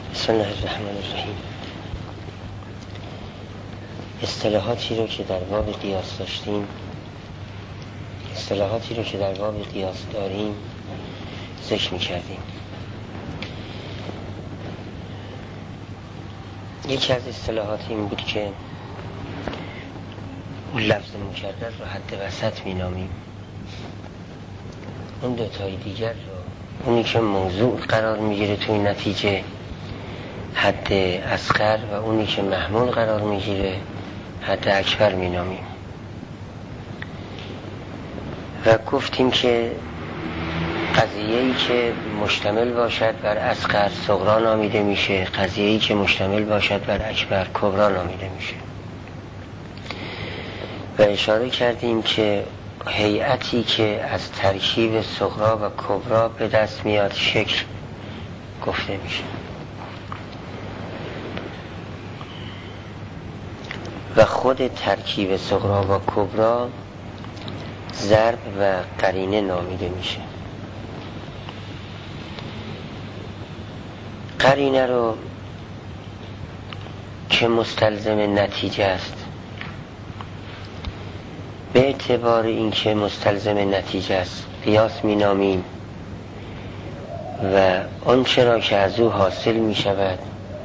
بسم الله الرحمن الرحیم. اصطلاحاتی رو که در باب قیاس داشتیم، اصطلاحاتی رو که در باب قیاس داریم ذکر می‌کردیم. یکی از اصطلاحات این بود که اون لفظ مکرر رو حد وسط می‌نامیم. اون دوتای دیگر رو، اونی که موضوع قرار میگیره توی نتیجه، حد اصغر، و اونی که محمول قرار میگیره حد اکبر مینامیم. و گفتیم که قضیه‌ای که مشتمل باشد بر اصغر صغرا نامیده میشه، قضیه‌ای که مشتمل باشد بر اکبر کبرا نامیده میشه. و اشاره کردیم که هیئتی که از ترکیب صغرا و کبرا به دست میاد شکل گفته میشه. و خود ترکیب صغرا و کبرا ضرب و قرینه نامیده میشه. قرینه رو که مستلزم نتیجه است، به اعتبار این که مستلزم نتیجه است قیاس می نامیم و آنچه را که از او حاصل می شود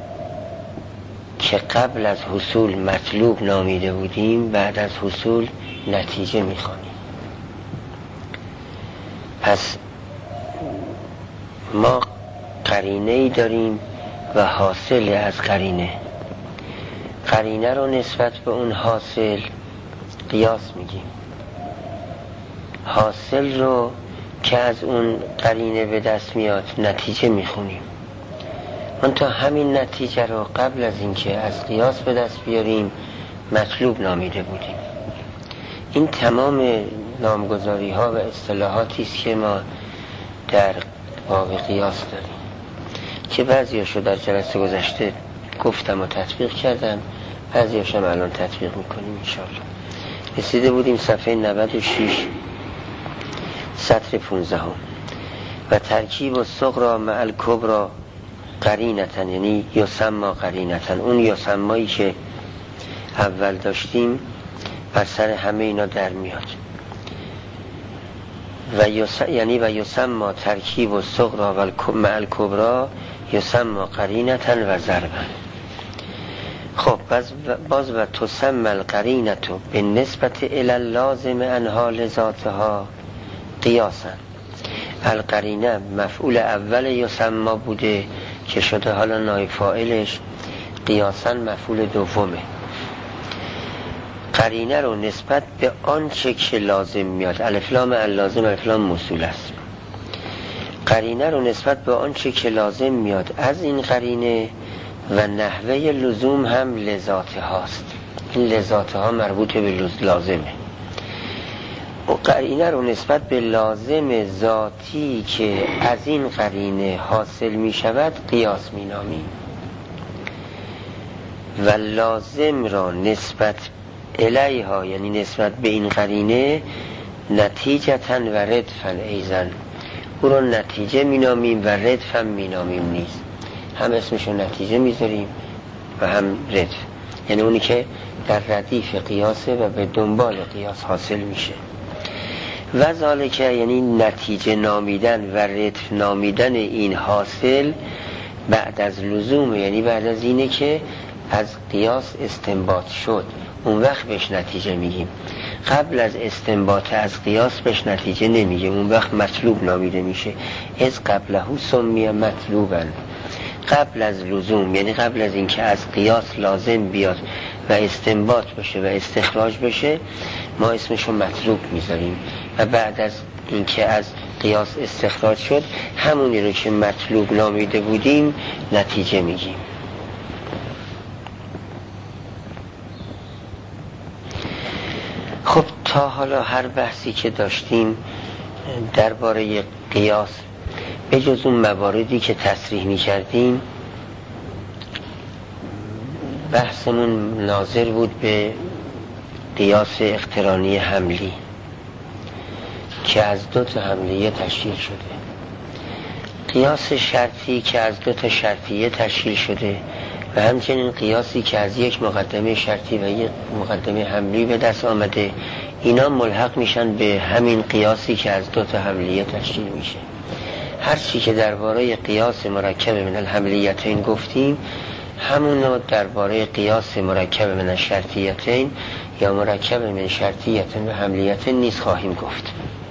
که قبل از حصول مطلوب نامیده بودیم بعد از حصول نتیجه می خوانیم. پس ما قرینه‌ای داریم و حاصل از قرینه. قرینه رو نسبت به اون حاصل قیاس میگیم. حاصل رو که از اون قرینه به دست میاد نتیجه میخونیم. من تا همین نتیجه رو قبل از اینکه از قیاس به دست بیاریم مطلوب نامیده بودیم. این تمام نامگذاری ها و اصطلاحاتی است که ما در باب قیاس داریم که بعضیاشو در جلسه گذشته گفتم و تطبیق کردم، بعضیاشو هم الان تطبیق میکنیم انشاءالله. رسیده بودیم صفحه 96 سطر 15 و ترکیب و صغرا مع الکبرا قرینتن، یعنی یسمى قرینتن. اون یسمایی که اول داشتیم بر سر همه اینا در میاد یعنی و یسمى ترکیب و صغرا مع الکبرا یسمى قرینتن و ضربن. خب باز و تسمى القرینة بالنسبة الی اللازم عنها لذاتها قیاسا. القرینه مفعول اول یسمى بوده که شده حالا نایب فاعلش، قیاسا مفعول دومه. قرینه رو نسبت به آنچه که لازم میاد، الف لام اللازم الف لام موصول است. قرینه رو نسبت به آنچه که لازم میاد از این قرینه و نحوه لزوم هم لذات هاست. این لذات ها مربوط به لازمه. و قرینه رو نسبت به لازم ذاتی که از این قرینه حاصل می شود قیاس می نامیم. و لازم را نسبت الیها، یعنی نسبت به این قرینه، نتیجتاً و ردفاً ایزن، او را نتیجه می نامیم و ردفاً می نامیم نیز. هم اسمشو نتیجه می ذاریم و هم ردف، یعنی اونی که در ردیف قیاسه و به دنبال قیاس حاصل میشه. و ذالک یعنی نتیجه نامیدن و ردف نامیدن این حاصل بعد از لزوم، یعنی بعد از اینه که از قیاس استنباط شد اون وقت بهش نتیجه میگیم. قبل از استنباط از قیاس بهش نتیجه نمیگیم، اون وقت مطلوب نامیده میشه. از قبله سمی مطلوبا، قبل از لزوم یعنی قبل از اینکه از قیاس لازم بیاد و استنباط بشه و استخراج بشه ما اسمشو مطلوب میذاریم، و بعد از اینکه از قیاس استخراج شد همونی رو که مطلوب نامیده بودیم نتیجه میگیم. خب تا حالا هر بحثی که داشتیم درباره قیاس به جز اون مواردی که تصریح می کردیم بحثمون ناظر بود به قیاس اقترانی حملی که از 2 تا حملیه تشکیل شده. قیاس شرطی که از 2 شرطیه تشکیل شده و همچنین قیاسی که از 1 مقدمه شرطی و 1 مقدمه حملی به دست آمده، اینا ملحق میشن به همین قیاسی که از 2 حملیه تشکیل میشه. هر چی که درباره قیاس مرکب من الحملیتین گفتیم همونو درباره قیاس مرکب من الشرطیتین یا مرکب من شرطیتین و حملیتین نیز خواهیم گفت.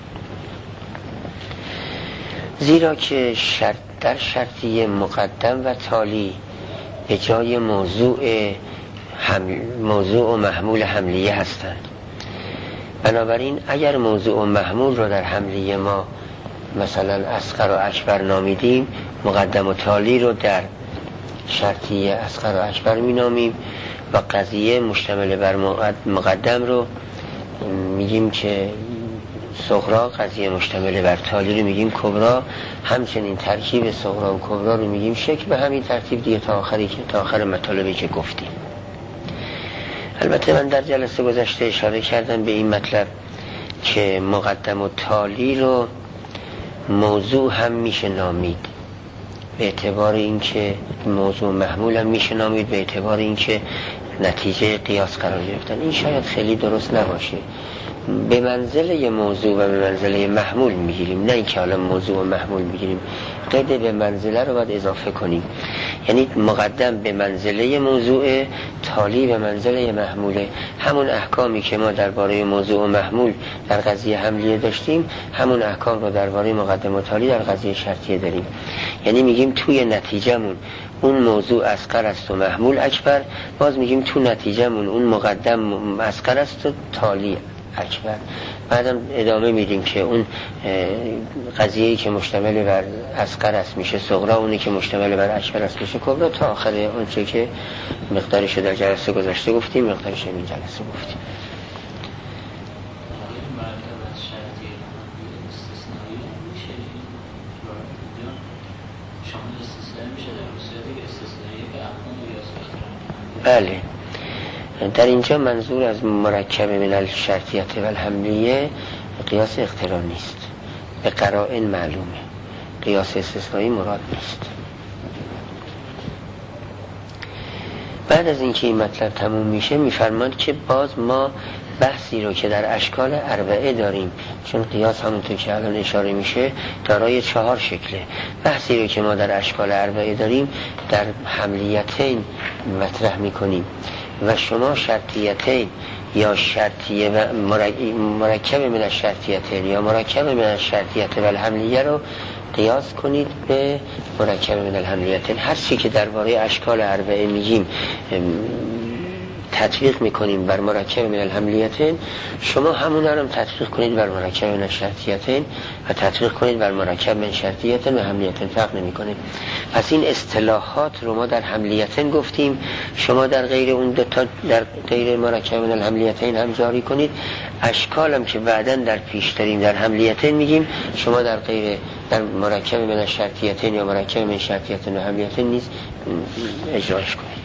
زیرا که در شرطیه مقدم و تالی به جای موضوع و محمول حملیه هستند. بنابراین اگر موضوع و محمول رو در حملیه ما مثلا اصغر و اکبر نامیدیم، مقدم و تالی رو در شرطیه اصغر و اکبر می نامیم و قضیه مشتمل بر مقدم رو میگیم که صغرا، قضیه مشتمل بر تالی رو میگیم کبرا، همچنین ترکیب صغرا و کبرا رو میگیم شکل، به همین ترتیب دیگه تا آخر مطالبی که گفتیم. البته من در جلسه گذشته اشاره کردم به این مطلب که مقدم و تالی رو موضوع هم میشه نامید به اعتبار اینکه موضوع محمول هم میشه نامید به اعتبار اینکه نتیجه قیاس قرار گرفتن. این شاید خیلی درست نباشه. به منزله موضوع و به منزله محمول میگیریم، نه اینکه حالا موضوع و محمول میگیریم. قید به منزله رو باید اضافه کنیم، یعنی مقدم به منزله موضوع، تالی به منزله محموله. همون احکامی که ما درباره موضوع و محمول در قضیه حملیه داشتیم همون احکام رو درباره مقدم و تالی در قضیه شرطیه داریم. یعنی میگیم توی نتیجهمون اون موضوع اصغر است و محمول اکبر، باز میگیم تو نتیجهمون اون مقدم اصغر است و تالی اکبر. بعدم ادامه میدیم که اون قضیه‌ای که مشتمل بر اصغر است میشه صغرا، اونی که مشتمل بر اکبر است میشه کبرا، تا آخر اون چه که مقدارش در جلسه گذشته گفتیم، مقدارش این جلسه گفتیم. بله، در اینجا منظور از مرکب من الشرطیه و الحملیه قیاس اقتران نیست، به قرائن معلومه. قیاس استثنایی مراد نیست. بعد از اینکه این مطلب تموم میشه میفرماند که باز ما بحثی رو که در اشکال اربعه داریم، چون قیاس همونطور که الان اشاره میشه دارای 4 شکله، بحثی رو که ما در اشکال اربعه داریم در حملیتین مطرح میکنیم و شما شرطیتین یا شرطیه و مرکب من الشرطیتین یا مرکب من الشرطیه و الحملیه رو قیاس کنید به مرکب من الحملیتین. هر چی که درباره اشکال اربعه میگیم تطبیق میکنیم بر مرکب من الحملیتین، شما همون رو تطبیق کنید بر مرکب من الشرطیتین و تطبیق کنید بر مرکب من شرطیتین و حملیتین، فرق نمیکنه. پس این اصطلاحات رو ما در حملیتین گفتیم، شما در غیر اون دو تا در غیر مرکب من الحملیتین هم جاری کنید. اشکالم که بعداً در پیش داریم در حملیتین میگیم شما در غیر در مرکب من الشرطیتین یا مرکب من شرطیتین و حملیتین نیز اجراش کنید.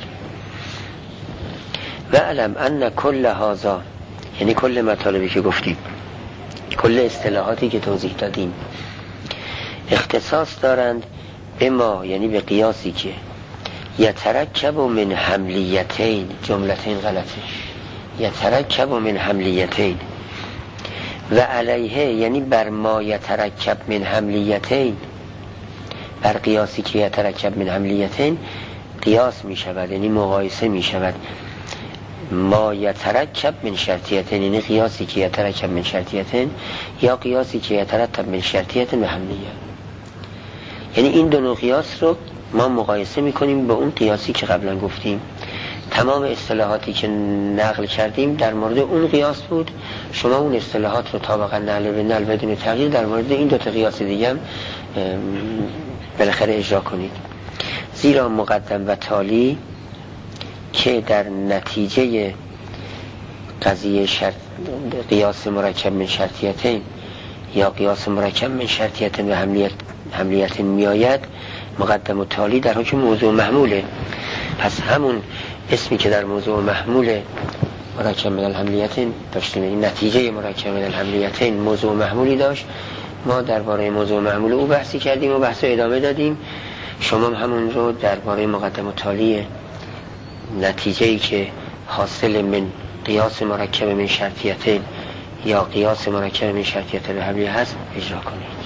و علم ان کل هذا، یعنی کل مطالبی که گفتیم، کل اصطلاحاتی که توضیح دادیم اختصاص دارند به ما، یعنی به قیاسی که یترکب من حملیتین، جملتین غلطه، یترکب من حملیتین و علیه، یعنی بر ما یترکب من حملیتین، بر قیاسی که یترکب من حملیتین قیاس می شود، یعنی مقایسه می شود ما یترکب من شرطیتین، یعنی قیاسی که یترکب من شرطیتین یا قیاسی که یترتب من شرطیتین و حملیه. یعنی این دو نوع قیاس رو ما مقایسه میکنیم با اون قیاسی که قبلا گفتیم. تمام اصطلاحاتی که نقل کردیم در مورد اون قیاس بود، شما اون اصطلاحات رو طابقا نقل به نقل بدون تغییر در مورد این دو تا قیاس دیگه هم بالاخره اجرا کنید. زیرا مقدم و تالی که در نتیجه قضیه قیاس مرکب من شرطیتین یا قیاس مرکب من شرطیتین و حملیتین میآید، مقدم و تالی در حکم موضوع محموله. پس همون اسمی که در موضوع محمول مرکب من الحملیتین داشتیم، این نتیجه مرکب من الحملیتین موضوع محمولی داشت، ما درباره موضوع معمول او بحثی کردیم و بحث ادامه دادیم. شما همون رو درباره مقدمه تالیه نتیجه‌ای که حاصل من قیاس مرکب من شرطیتین یا قیاس مرکب من شرطیت الحملیه هست اجرا کنید.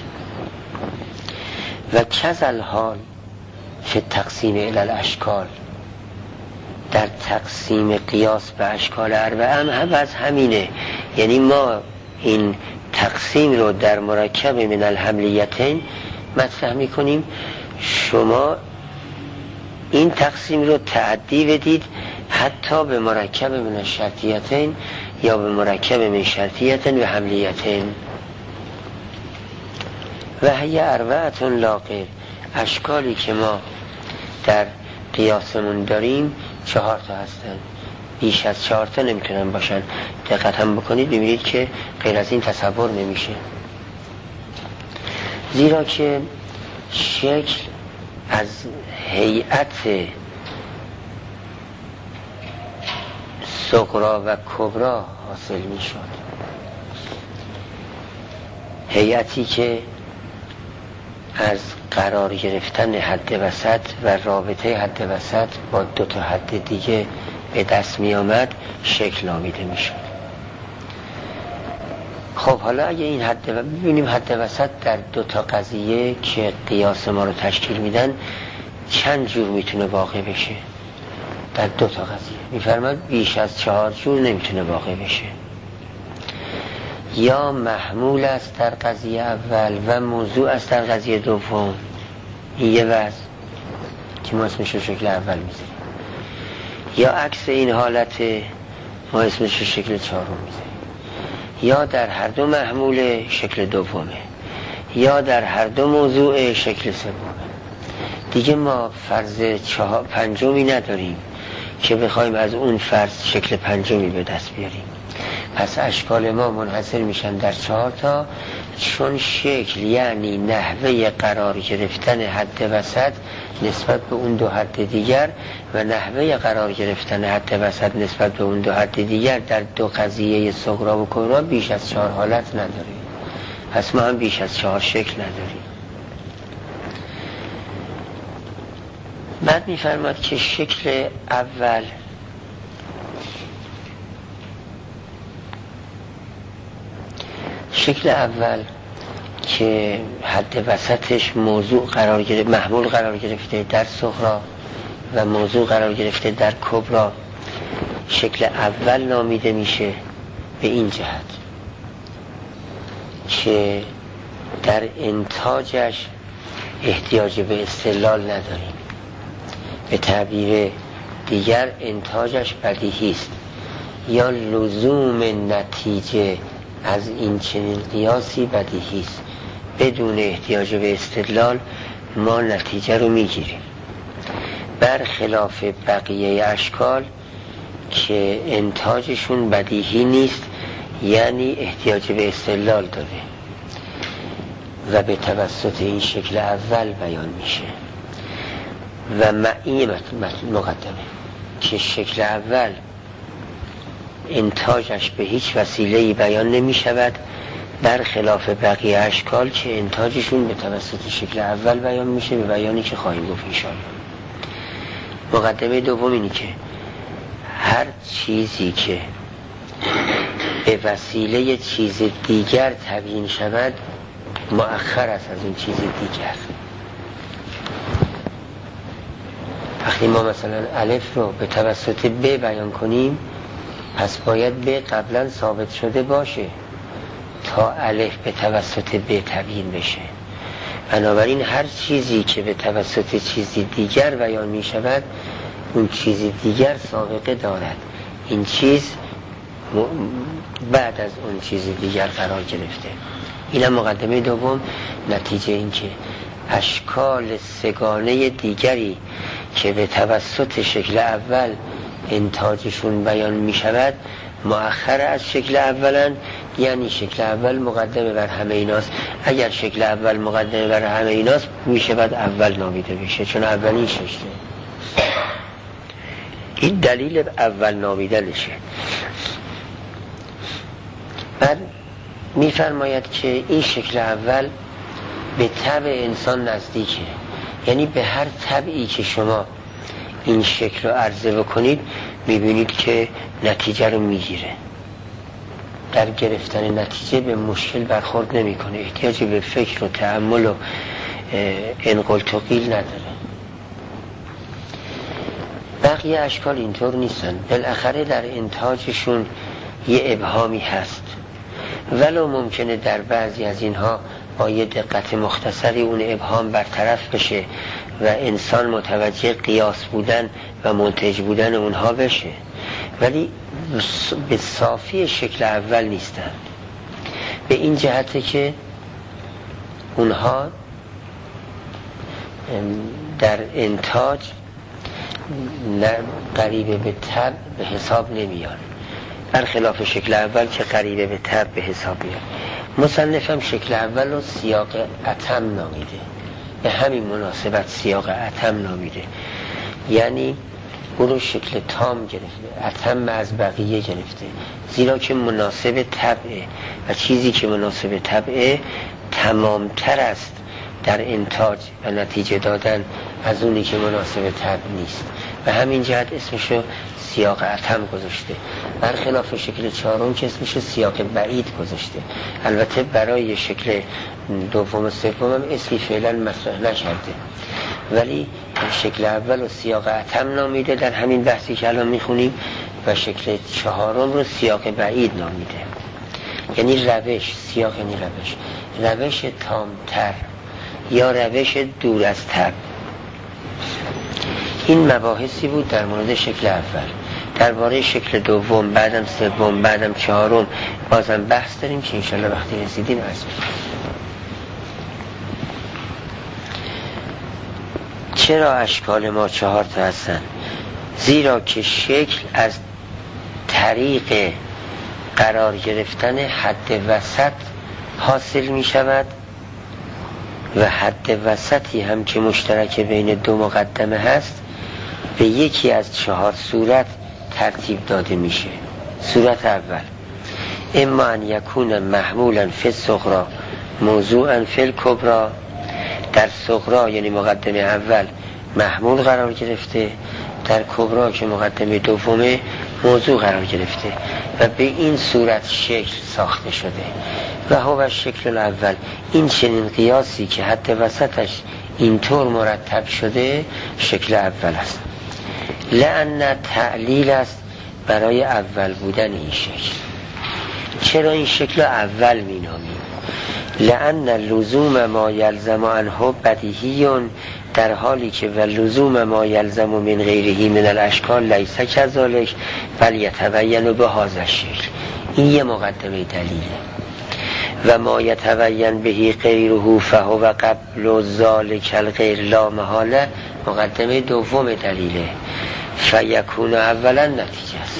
و کذل حال فی تقسیم الی الاشکال، در تقسیم قیاس به اشکال اربعه هم از همینه. یعنی ما این تقسیم رو در مرکب من الحملیتین مطرح میکنیم، شما این تقسیم رو تعدی بدید حتی به مرکب من الشرطیتین یا به مرکب من شرطیتین و حملیتین. و هی اربعتون لا غیر، اشکالی که ما در قیاسمون داریم 4 تا هستن، بیش از 4 تا نمیتونن باشن. دقت هم بکنید ببینید که غیر از این تصور نمیشه، زیرا که شکل از هیئت صغرا و کبرا حاصل میشد. هیئتی که از قرار گرفتن حد وسط و رابطه حد وسط با 2 تا حد دیگه به دست می آمد شکل نامیده می شد. خب حالا اگه این ببینیم حد وسط در 2 تا قضیه که قیاس ما رو تشکیل میدن چند جور میتونه واقع بشه. در 2 تا قضیه میفرماد بیش از 4 جور نمیتونه واقع بشه. یا محمول است در قضیه اول و موضوع است در قضیه دوم، این یه وضع که ما اسمش رو شکل اول میذاریم. یا عکس این حالت ما اسمش رو شکل چهارم میذاریم. یا در هر 2 محمول شکل دومه، یا در هر 2 موضوع شکل سومه. دیگه ما فرض 5می نداریم که بخوایم از اون فرض شکل 5می به دست بیاریم. پس اشکال ما منحصر میشن در 4 تا، چون شکل یعنی نحوه قرار گرفتن حد وسط نسبت به اون 2 حد دیگر و نحوه قرار گرفتن حد وسط نسبت به اون 2 حد دیگر در 2 قضیه صغرا و کبرا بیش از 4 حالت نداریم. پس ما هم بیش از 4 شکل نداریم. بعد میفرماد که شکل اول که حد وسطش موضوع قرار گرفته، محمول قرار گرفته در صغرا و موضوع قرار گرفته در کبرا، شکل اول نامیده میشه به این جهت که در انتاجش احتیاج به استدلال نداریم. به تعبیر دیگر انتاجش بدیهی است، یا لزوم نتیجه از این چنین قیاسی بدیهی است. بدون احتیاج به استدلال ما نتیجه رو میگیریم، برخلاف بقیه اشکال که انتاجشون بدیهی نیست، یعنی احتیاج به استدلال داره و به توسط این شکل اول بیان میشه. و معی مقدمه که شکل اول انتاجش به هیچ وسیله‌ای بیان نمی شود، برخلاف بقیه اشکال که انتاجشون به توسط شکل اول بیان میشه، به بیانی که خواهیم گفت انشاءالله. مقدمه دوم اینی که هر چیزی که به وسیله چیز دیگر تبیین شود مؤخر است از اون چیز دیگر. وقتی ما مثلا الف رو به توسط ب بیان کنیم، پس باید ب قبلا ثابت شده باشه تا الف به توسط ب تبیین بشه. بنابراین هر چیزی که به توسط چیزی دیگر بیان می شود اون چیزی دیگر سابقه دارد. این چیز بعد از اون چیز دیگر قرار گرفته. این هم مقدمه دوم. نتیجه این که اشکال سگانه دیگری که به توسط شکل اول انتاجشون بیان می شود مؤخر از شکل اولن، یعنی شکل اول مقدمه بر همه ایناست. اگر شکل اول مقدمه بر همه ایناست میشه بعد اول نامیده بشه، چون اولین شکله. این دلیل اول نامیدنشه. بعد میفرماید که این شکل اول به طبع انسان نزدیکه، یعنی به هر طبعی که شما این شکل رو عرضه بکنید میبینید که نتیجه رو میگیره. در گرفتن نتیجه به مشکل برخورد نمیکنه، احتیاجی به فکر و تأمل و انقلت و قیل نداره. بقیه اشکال اینطور نیستن، بالاخره در انتاجشون یه ابهامی هست، ولو ممکنه در بعضی از اینها با یه دقت مختصری اون ابهام برطرف بشه و انسان متوجه قیاس بودن و منتج بودن اونها بشه، ولی به صافی شکل اول نیستن. به این جهته که اونها در انتاج قریبه به طبع به حساب نمیان، برخلاف شکل اول که قریبه به طبع به حساب میان. مصنفم شکل اول رو سیاق اتم نامیده، به همین مناسبت سیاق اتم نامیده، یعنی او رو شکل تام گرفته، اتم از بقیه گرفته، زیرا که مناسب طبعه و چیزی که مناسب طبعه تمامتر است در انتاج و نتیجه دادن از اونی که مناسب طبع نیست. به همین جهت اسمشو سیاق اتم گذاشته، برخلاف شکل چهارم که اسمشو سیاق بعید گذاشته. البته برای شکل دوم و سوم هم اسمی فعلا مطرح نکرده، ولی شکل اول رو سیاق اتم نامیده در همین بحثی که الان میخونیم، و شکل چهارم رو سیاق بعید نامیده، یعنی روش. سیاق یعنی روش تامتر یا روش دور از طبع. این مباحثی بود در مورد شکل اول. درباره شکل دوم، بعدم سوم، بعدم چهارم بازم بحث داریم که انشالله وقتی رسیدیم عرض می‌کنم. چرا اشکال ما 4 تا هستن؟ زیرا که شکل از طریق قرار گرفتن حد وسط حاصل می شود و حد وسطی هم که مشترک بین دو مقدمه هست به یکی از 4 صورت ترتیب داده میشه. صورت اول، اما ان یکون محمولا فی الصغری موضوعا فی الکبری، در صغری یعنی مقدمه اول محمول قرار گرفته، در کبری که مقدمه دومه موضوع قرار گرفته و به این صورت شکل ساخته شده. و هو شکل الاول، این چنین قیاسی که حد وسطش اینطور مرتب شده شکل اول است. لأن تعلیل است برای اول بودن این شکل. چرا این شکل اول می نامیم؟ لأن لزوم ما یلزم عنه بدیهیون، در حالی که و لزوم ما یلزم من غیره من الاشکال لیس کذالک بل یتبین بهذا الشکل. این یه مقدمه دلیله. و ما یتبین بهی غیره فهو قبل ذلک الغیر لا محاله، مقدمه دوم دلیله. فیکون اولا نتیجه است.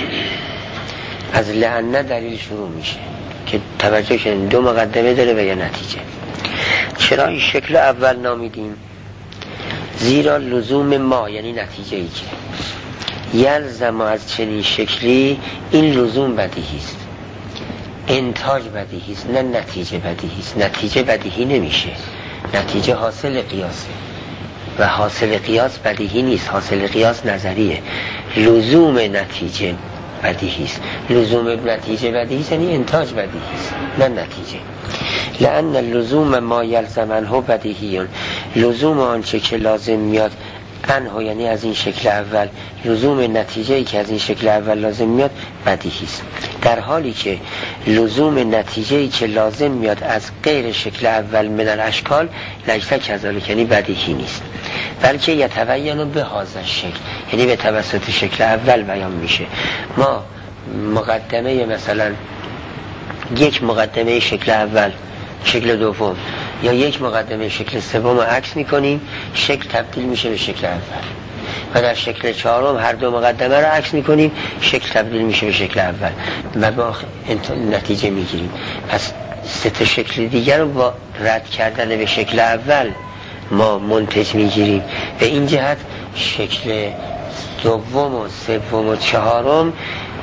از لأن دلیل شروع میشه که توجه کنید 2 مقدمه داره و یه نتیجه. چرا این شکل اول نامیدیم؟ زیرا لزوم ما یعنی نتیجه ای که یلزم از چنین شکلی، این لزوم بدیهی است، انتاج بدیهی است، نه نتیجه بدیهی است. نتیجه بدیهی نمیشه، نتیجه حاصل قیاسه و حاصل قیاس بدیهی نیست، حاصل قیاس نظریه. لزوم نتیجه بدیهی است. لزوم نتیجه بدیهی است یعنی انتاج بدیهی است نه نتیجه. لأن لزوم ما یلزم عنه بدیهیون، لزوم آنچه که لازم میاد عنه یعنی از این شکل اول، لزوم نتیجه‌ای که از این شکل اول لازم میاد بدیهی است، در حالی که لزوم نتیجه‌ای که لازم میاد از غیر شکل اول من الاشکال لیس کذالک یعنی بدیهی نیست، بلکه یتبین به هذا الشکل یعنی به توسط شکل اول بیان میشه. ما مقدمه مثلا یک مقدمه شکل اول، شکل دوم یا یک مقدمه شکل سوم رو عکس میکنیم، شکل تبدیل میشه به شکل اول. و در شکل چهارم هر 2 مقدمه رو عکس میکنیم، شکل تبدیل میشه به شکل اول و با نتیجه میگیریم. پس 3 شکل دیگر رو با رد کردن به شکل اول ما منتج میگیریم. به این جهت شکل دوم و سوم و چهارم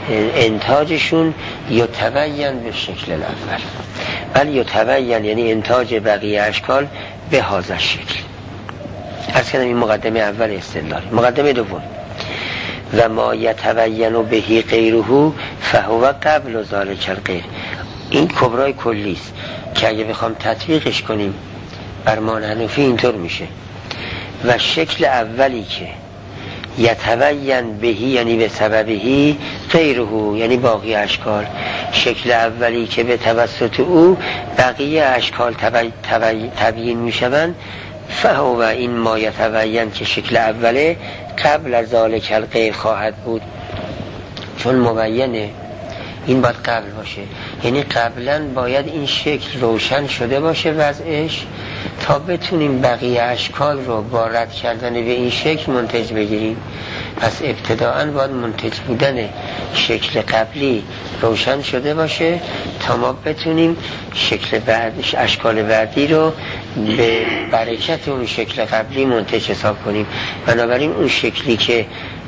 انتاجشون یتبین به شکل الاول، ولی یتبین یعنی انتاج بقیه اشکال به هذا شکل. عرض کردم این مقدمه اول استدلال. مقدمه دوم، و ما یتبین بهی غیره فهو قبل ذلک الغیر. این کبرای کلی است که اگه بخوام تطبیقش کنیم بر ما حنفی اینطور میشه: و شکل اولی که یتبین بهی یعنی به سببهی غیره یعنی باقی اشکال، شکل اولی که به توسط او بقیه اشکال تبیین میشوند، فهو این ما یتبین که شکل اوله قبل از ذالک الغیر خواهد بود، چون مبینه این باید قبل باشه، یعنی قبلا باید این شکل روشن شده باشه وضعش تا بتونیم بقیه اشکال رو با رد کردن به این شکل منتج بگیریم. پس ابتداءً باید منتج بودن شکل قبلی روشن شده باشه تا ما بتونیم شکل بعدش اشکال بعدی رو به برکت اون شکل قبلی منتج حساب کنیم. بنابراین اون شکلی که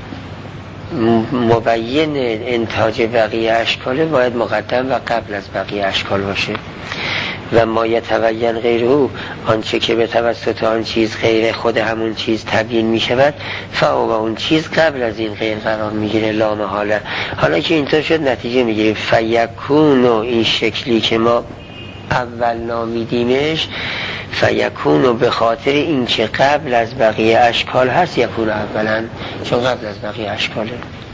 مبین انتاج بقیه اشکاله باید مقدم و قبل از بقیه اشکال باشه. و ما یتبین غیره آنچه که به توسط آن چیز غیر خود همون چیز تبیین می شود، فهو اون چیز قبل از این غیر قرار می گیره لا محاله. حالا که اینطور شد نتیجه می گیریم فیکون، و این شکلی که ما اول نامیدیمش فیکون به خاطر این که قبل از بقیه اشکال هست، یکون اولا چون قبل از بقیه اشکاله.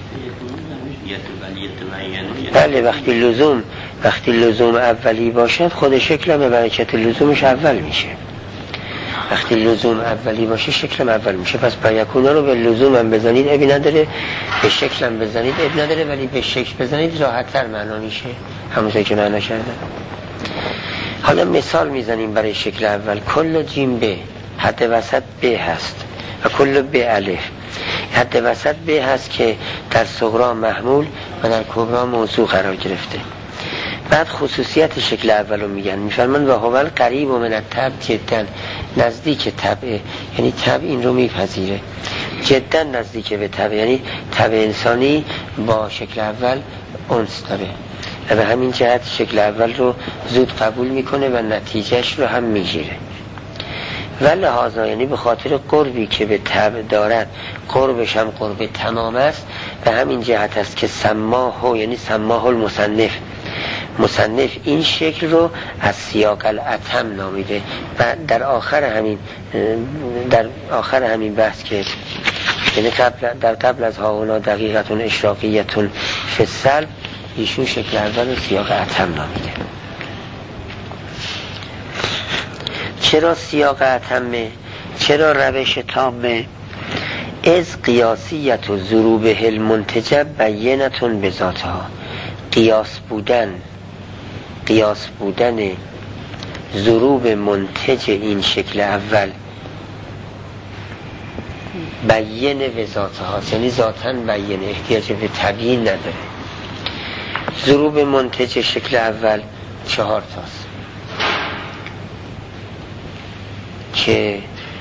بله وقتی لزوم اولی باشد خود شکل به برکت لزومش اول میشه. وقتی لزوم اولی باشه شکلم اول میشه. پس فیکون رو به لزوم هم بزنید ابی نداره، به شکل هم بزنید ابی نداره، ولی به شکل بزنید راحت تر معنا میشه، همونطور که معنا کردم. حالا مثال میزنیم برای شکل اول. کل جیم به حد وسط به هست و کل به الف. حد وسط به هست که در صغرا محمول و در کبرا موضوع قرار گرفته. بعد خصوصیت شکل اول رو میگن، میفرمان و هو قریب و من الطبع جدا، نزدیک طبع، یعنی طبع این رو میپذیره، جدا نزدیک به طبع، یعنی طبع انسانی با شکل اول انس داره و به همین جهت شکل اول رو زود قبول میکنه و نتیجهش رو هم میگیره. ولی هذا یعنی به خاطر قربی که به طبع دارد، قربش هم قرب تمام است، به همین جهت است که سماه، یعنی سماه المصنف، مصنف این شکل رو از سیاق الاتم نامیده. و در آخر همین بحث که یعنی قبل از هاونا دقیقتون اشراقیتون فی السلب، ایشون شکل اول رو سیاق اتم نامیده. چرا سیاق اتمه؟ چرا روش تامه؟ از قیاسیت و ضروبه المنتجب بینتون به ذاتها. قیاس بودن ضروب منتج این شکل اول بیین به ذاتها، یعنی ذاتاً بیین، احتیاج به تبیین نداره. ضروب منتج شکل اول 4 تاست که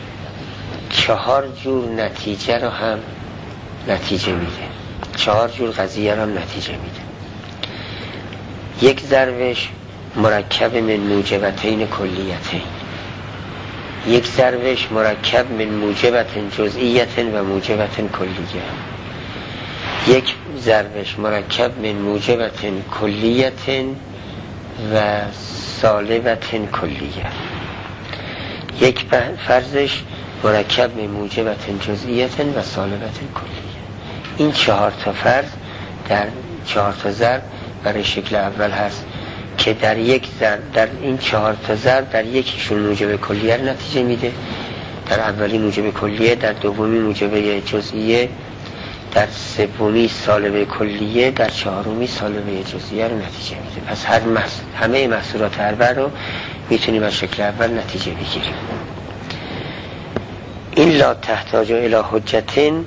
4 جور نتیجه رو هم نتیجه میده، 4 جور قضیه رو هم نتیجه میده. یک ضربش مرکب من موجبتین کلیتین، یک ضربش مرکب من موجبتین جزئیتین و موجبتین کلیه، یک ضربش مرکب من موجبتین کلیتین و سالبتین کلیه، یک فرضش مرکب من موجبتین جزئیتین و سالبتین کلیه. این 4 تا فرض در 4 تا ضرب برای شکل اول هست که در این 4 تا ضرب در یکیشون موجب کلیه نتیجه میده، در اولی موجب کلیه، در دومی موجب جزئیه، در سومی سالبه کلیه، در چهارمی سالبه جزئیه رو نتیجه میده. پس همه محصولات اربع رو میتونیم از شکل اول نتیجه بگیریم. این لا تحتاج الی حجتین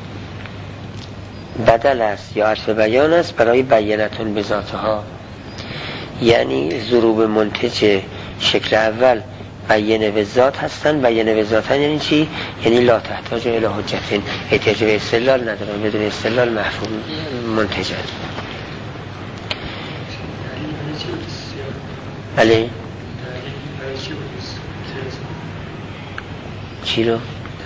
بدل است یا عطف بیان است برای بینتون به ذاتها، یعنی ضروب منتج شکل اول بیان به ذات هستن. بیان به ذاتن یعنی چی؟ یعنی لا تحتاج الی حجتین، احتیاج به استدلال ندارن، بدون استدلال مفهوم منتج است. بله چی رو؟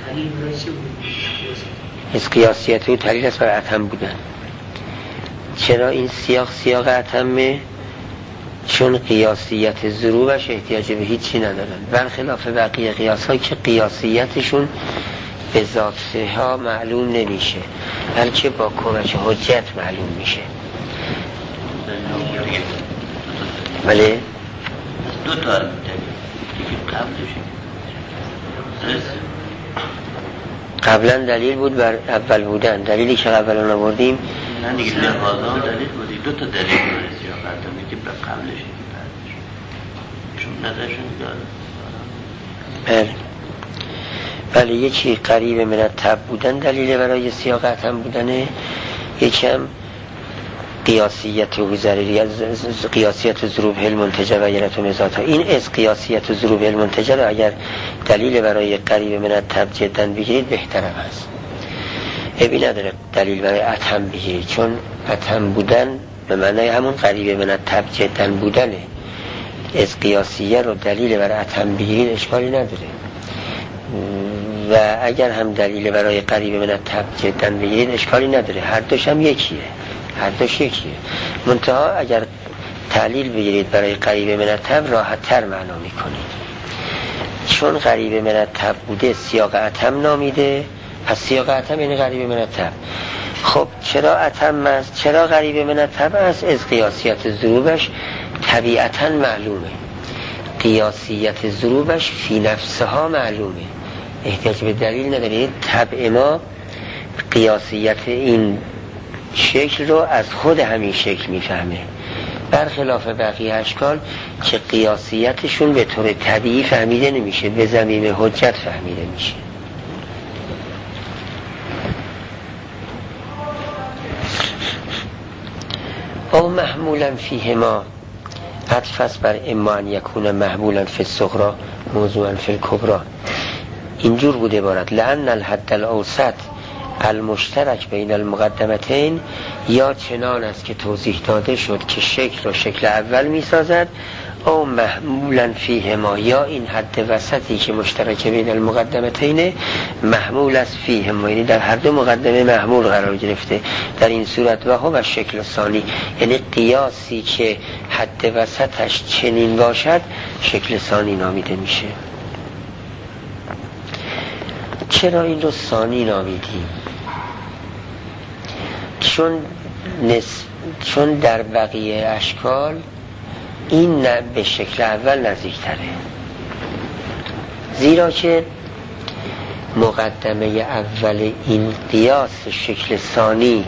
از قیاسیت رو دلیل است برای اتم بودن. چرا این سیاق اتمه؟ چون قیاسیت ضروبش احتیاج به هیچی ندارن، برخلاف بقیه قیاس ها که قیاسیتشون به ذاتها معلوم نمیشه بلکه با کمک حجت معلوم میشه. بله دو تا دلیل قبلا دلیل بود بر اول بودن، دلیلی که قبلا آوردیم نه دیگه لحاظا دلیل بودی، دو تا دلیل بود سیاق اتمی که به قبلش که بعدش چون نظرشون داره. بله یکی قریب من تب بودن دلیل برای سیاق اتم بودنه، یکم قیاسیت و قیاسیت ضروب المنتجه و غیرت و مزاتها. این از قیاسیت و ضروب المنتجه رو اگر دلیل برای قریب من تب جدا بگیرید بهترم هست، ابی نداره دلیل برای اتم بگیرید، چون اتم بودن به معنی همون قریب من تب جدا بودنه. از قیاسیه رو دلیل برای اتم بگیرید اشکالی نداره، و اگر هم دلیل برای قریب من تب جدا بگیرید اشکالی نداره، هر دوش هم یکیه، هر دوش یکیه. منتها اگر تعلیل بگیرید برای قریب من تب راحت تر معنا میکنید، چون قریب من تب بوده سیاق اتم نامیده، پس سیاق اتم یعنی قریب من تب. خب چرا اتم است؟ چرا قریب من تب است؟ از قیاسیت ضروبش طبیعتا معلومه، قیاسیت ضروبش فی نفسها معلومه، احتیاج به دلیل نداره. طبع ما قیاسیت این شکل رو از خود همین شکل میفهمه، برخلاف بقیه اشکال که قیاسیتشون به طور طبیعی فهمیده نمیشه، به ضمیم حجت فهمیده میشه. او محمولا فیهما عطف بر اما ان یکون محمولا فی الصغرى موضوعا فی الکبری. اینجور بود عبارت لأن الحد الاوسط المشترک بین المقدمتین، یا چنان است که توضیح داده شد که شکل را شکل اول می سازد، او محمولا فیهما، یا این حد وسطی که مشترک بین المقدمتین محمول است فیهما، یعنی در هر دو مقدمه محمول قرار گرفته. در این صورت و هو شکل ثانی، یعنی قیاسی که حد وسطش چنین باشد شکل ثانی نامیده میشه. چرا این رو ثانی نامیدیم؟ چون در بقیه اشکال این به شکل اول نزدیکتره، زیرا که مقدمه اول این قیاس شکل ثانی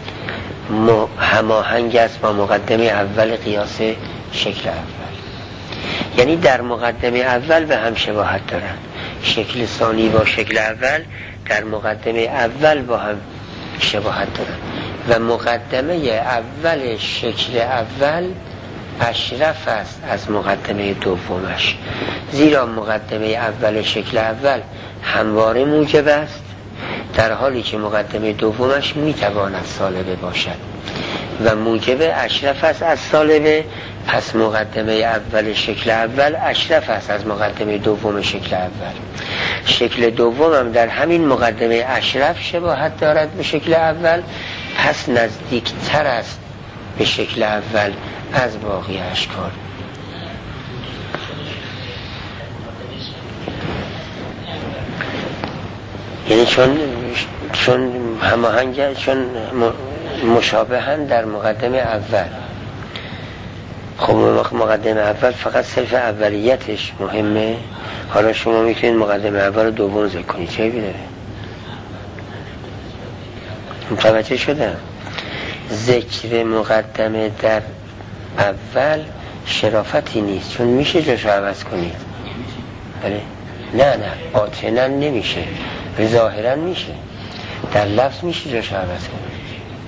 هماهنگ است با مقدمه اول قیاس شکل اول، یعنی در مقدمه اول به هم شباهت دارن. شکل ثانی با شکل اول در مقدمه اول با هم شباهت دارن و مقدمه اول شکل اول اشرف است از مقدمه دومش، زیرا مقدمه اول شکل اول همواره موجب است، در حالی که مقدمه دومش میتواند سالبه باشد و موجب اشرف است از سالبه. پس مقدمه اول شکل اول اشرف است از مقدمه دوم شکل اول. شکل دوم هم در همین مقدمه اشرف شباهت دارد به شکل اول، پس نزدیکتر است به شکل اول از باقی اشکال. یعنی چون هماهنگ، چون مشابهن در مقدمه اول. خب مقدمه اول فقط صرف اولیتش مهمه، حالا شما میتونید مقدمه اول رو دوم ذکر کنید، چه بیداره؟ متوجه شدم؟ ذکر مقدمه در اول شرافتی نیست، چون میشه جاشو عوض کنید. بله؟ نه باطنا نمیشه، ظاهرا میشه، در لفظ میشه جاشو عوض کنید.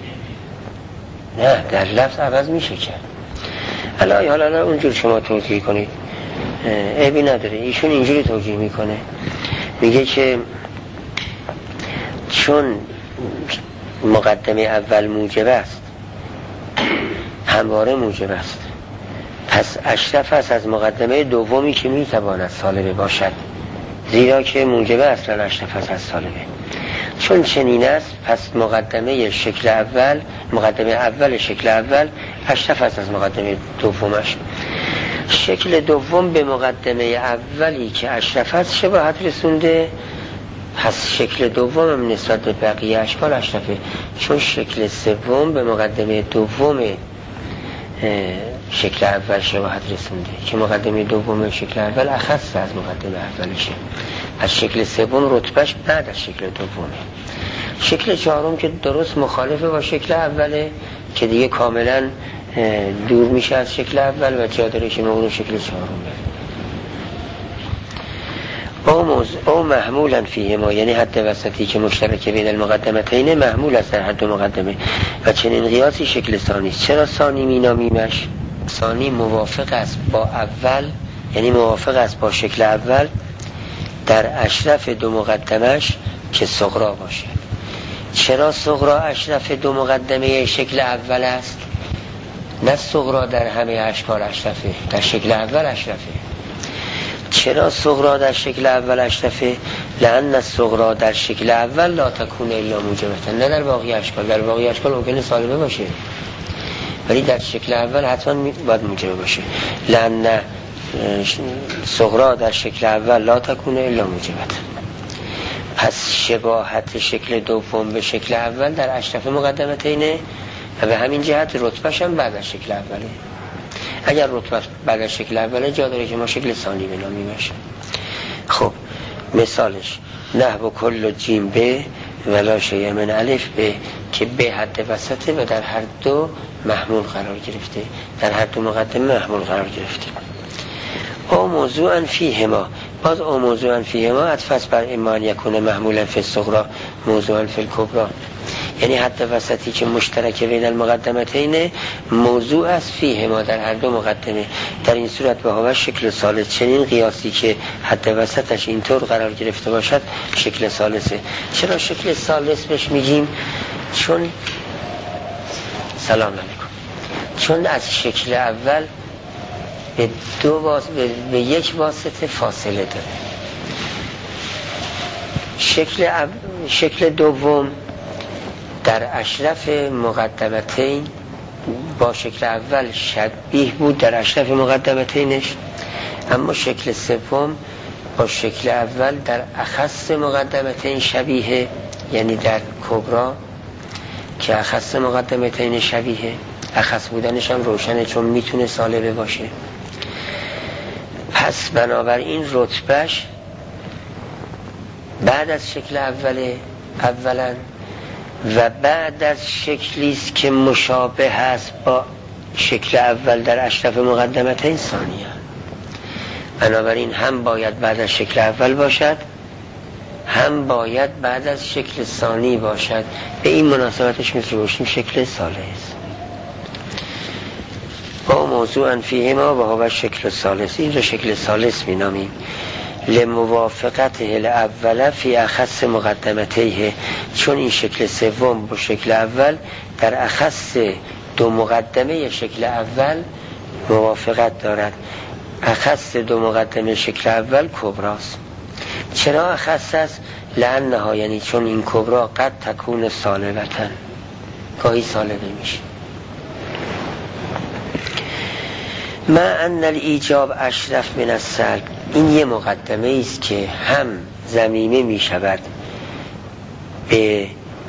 نه در لفظ عوض میشه کرد. حالا اونجور شما توضیح کنید، عیبی نداره. ایشون اینجوری توضیح میکنه، میگه که چون مقدمه اول موجب است، همواره موجب است، پس اشرف است از مقدمه دومی که میتواند سالبه باشد، زیرا که موجب اصلا اشرف است از سالبه. چون چنین است پس مقدمه اول شکل اول اشرف است از مقدمه دومش. شکل دوم به مقدمه اولی که اشرف است شباهت رسونده، پس شکل دوم هم نسبت به بقیه اشکال اشرفه. چون شکل سوم به مقدمه دوم شکل اول شباهت رسونده که مقدمه دوم شکل اول اخص از مقدمه اولشه، از شکل سوم رتبهش بعد از شکل دومه. شکل چهارم که درست مخالفه با شکل اوله که دیگه کاملا دور میشه از شکل اول و جا داره که اون شکل چهارم او محمولا فیه ما، یعنی حد وسطی که مشترک بین المقدمتین محمول است در حد مقدمه و چنین قیاسی شکل ثانی است. چرا ثانی مینامیمش؟ ثانی موافق است با اول، یعنی موافق است با شکل اول در اشرف دو مقدمش که صغرا باشه. چرا صغرا اشرف دو مقدمه شکل اول است؟ نه صغرا در همه اشکال اشرفه، در شکل اول اشرفه. چرا صغرا در شکل اول اشرفه؟ لأن الصغرا در شکل اول لا تکون الا موجبتا، نه در باقی اشکال. در باقی اشکال ممکنه سالبه باشه ولی در شکل اول حتما باید موجبه باشه. لأن صغرا در شکل اول لا تکون الا موجبتا. پس شباهت شکل دوم به شکل اول در اشرف مقدمتینه و به همین جهت رتبهش هم بعد از شکل اوله. اگر رتبه بعد از شکل اوله جا داره که ما شکل ثانی بنامیمش. خب مثالش نحو کل جیم به ولا شیء من الف به، که به حد وسطه و در هر دو محمول قرار گرفته، در هر دو مقدمه محمول قرار گرفته. او موضوعا فیهما، باز او موضوعا فیهما عطف بر اما ان یکون محمولا فی الصغرا موضوعا فی الکبرا، یعنی حد وسطی که مشترک بین المقدمتین موضوع است فیهما در هر دو مقدمه. در این صورت به هوا شکل ثالث، چنین قیاسی که حد وسطش اینطور قرار گرفته باشد شکل ثالثه. چرا شکل ثالث بهش میگیم؟ چون سلام علیکم، چون از شکل اول به یک واسطه فاصله داره. شکل دوم در اشرف مقدمتین با شکل اول شبیه بود در اشرف مقدمتینش، اما شکل سوم با شکل اول در اخص مقدمتین شبیه، یعنی در کبرا که اخص مقدمتین شبیه. اخص بودنش هم روشنه چون میتونه سالبه باشه. پس بنابراین رتبهش بعد از شکل اولا و بعد از شکلیست که مشابه هست با شکل اول در اشرف مقدمتین ثانیه. بنابراین هم باید بعد از شکل اول باشد، هم باید بعد از شکل ثانی باشد. به این مناسبتش مثل روشنی شکل ثالث. با موضوعا فیهما و هو شکل ثالث، این رو شکل ثالث می نامیم. لموافقت الاول فی اخص مقدمتیه، چون این شکل سوم با شکل اول در اخص دو مقدمه شکل اول موافقت دارد. اخص دو مقدمه شکل اول کبراست. چرا اخص است؟ لانها، یعنی چون این کبرا قد تکون سالبتن، گاهی سالبه میشه. ما ان الایجاب اشرف من السلب، این یه مقدمه است که هم ضمیمه می شود به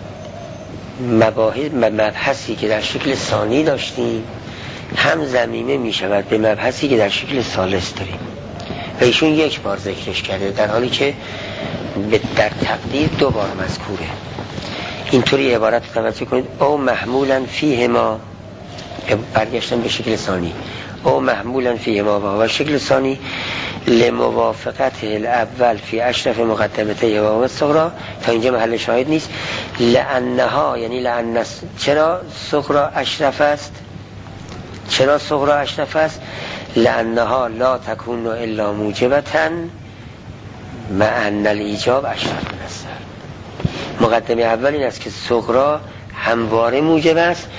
مبحثی که در شکل ثانی داشتیم، هم ضمیمه می شود به مبحثی که در شکل ثالث داریم و ایشون یک بار ذکرش کرده در حالی که در تقدیر دو بار مذکوره. اینطوری عبارت توجه کنید: او محمولا فیهما، برگشتن به شکل ثانی، او محمولا فیهما و هو شکل ثانی لموافقت الاول فی اشرف مقدمته و هو الصغرا. تا اینجا محل شاهد نیست. لانها، یعنی لان، چرا صغرا اشرف است؟ چرا صغرا اشرف است؟ لانها لا تکون الا موجبتا مع ان الایجاب اشرف من السلب. مقدمه اول این است که صغرا همواره موجب است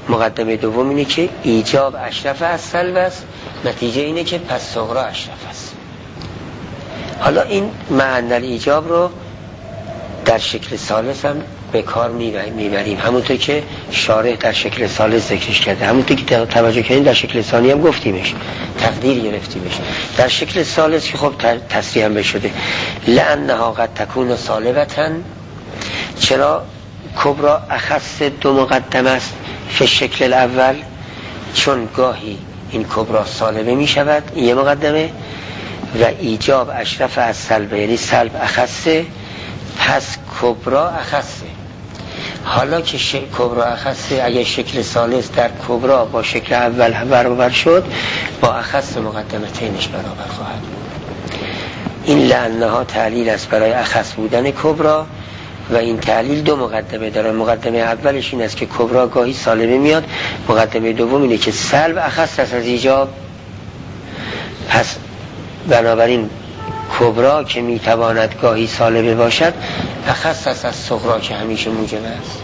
مقدمه دوم اینه که ایجاب اشرف از سلب است، نتیجه اینه که پس صغرا اشرف است. حالا این معنی ایجاب رو در شکل ثالث هم به کار میبریم، همونطور که شارح در شکل ثالث ذکرش کرده، همونطور که توجه کردیم در شکل ثانی هم گفتیمش، تقدیر گرفتیمش. در شکل ثالث که خب تصریح هم بشده لأنها قد تکون سالبتاً، چرا کبرا اخص دو مقدم است فی شکل الاول، چون گاهی این کبرا سالبه می شود، این یه مقدمه، و ایجاب اشرف از سلبه، یعنی سلب اخصه، پس کبرا اخصه. حالا که کبرا اخصه، اگه شکل ثالث در کبرا با شکل اول برابر شد، با اخص مقدمتینش برابر خواهد بود. این لعنها تعلیل است برای اخص بودن کبرا، و این تعلیل دو مقدمه داره. مقدمه اولش این است که کبرا گاهی سالبه میاد، مقدمه دوم اینه که سلب اخص است از ایجاب، پس بنابراین کبرا که میتواند گاهی سالبه باشد اخص است از صغرا که همیشه موجب است.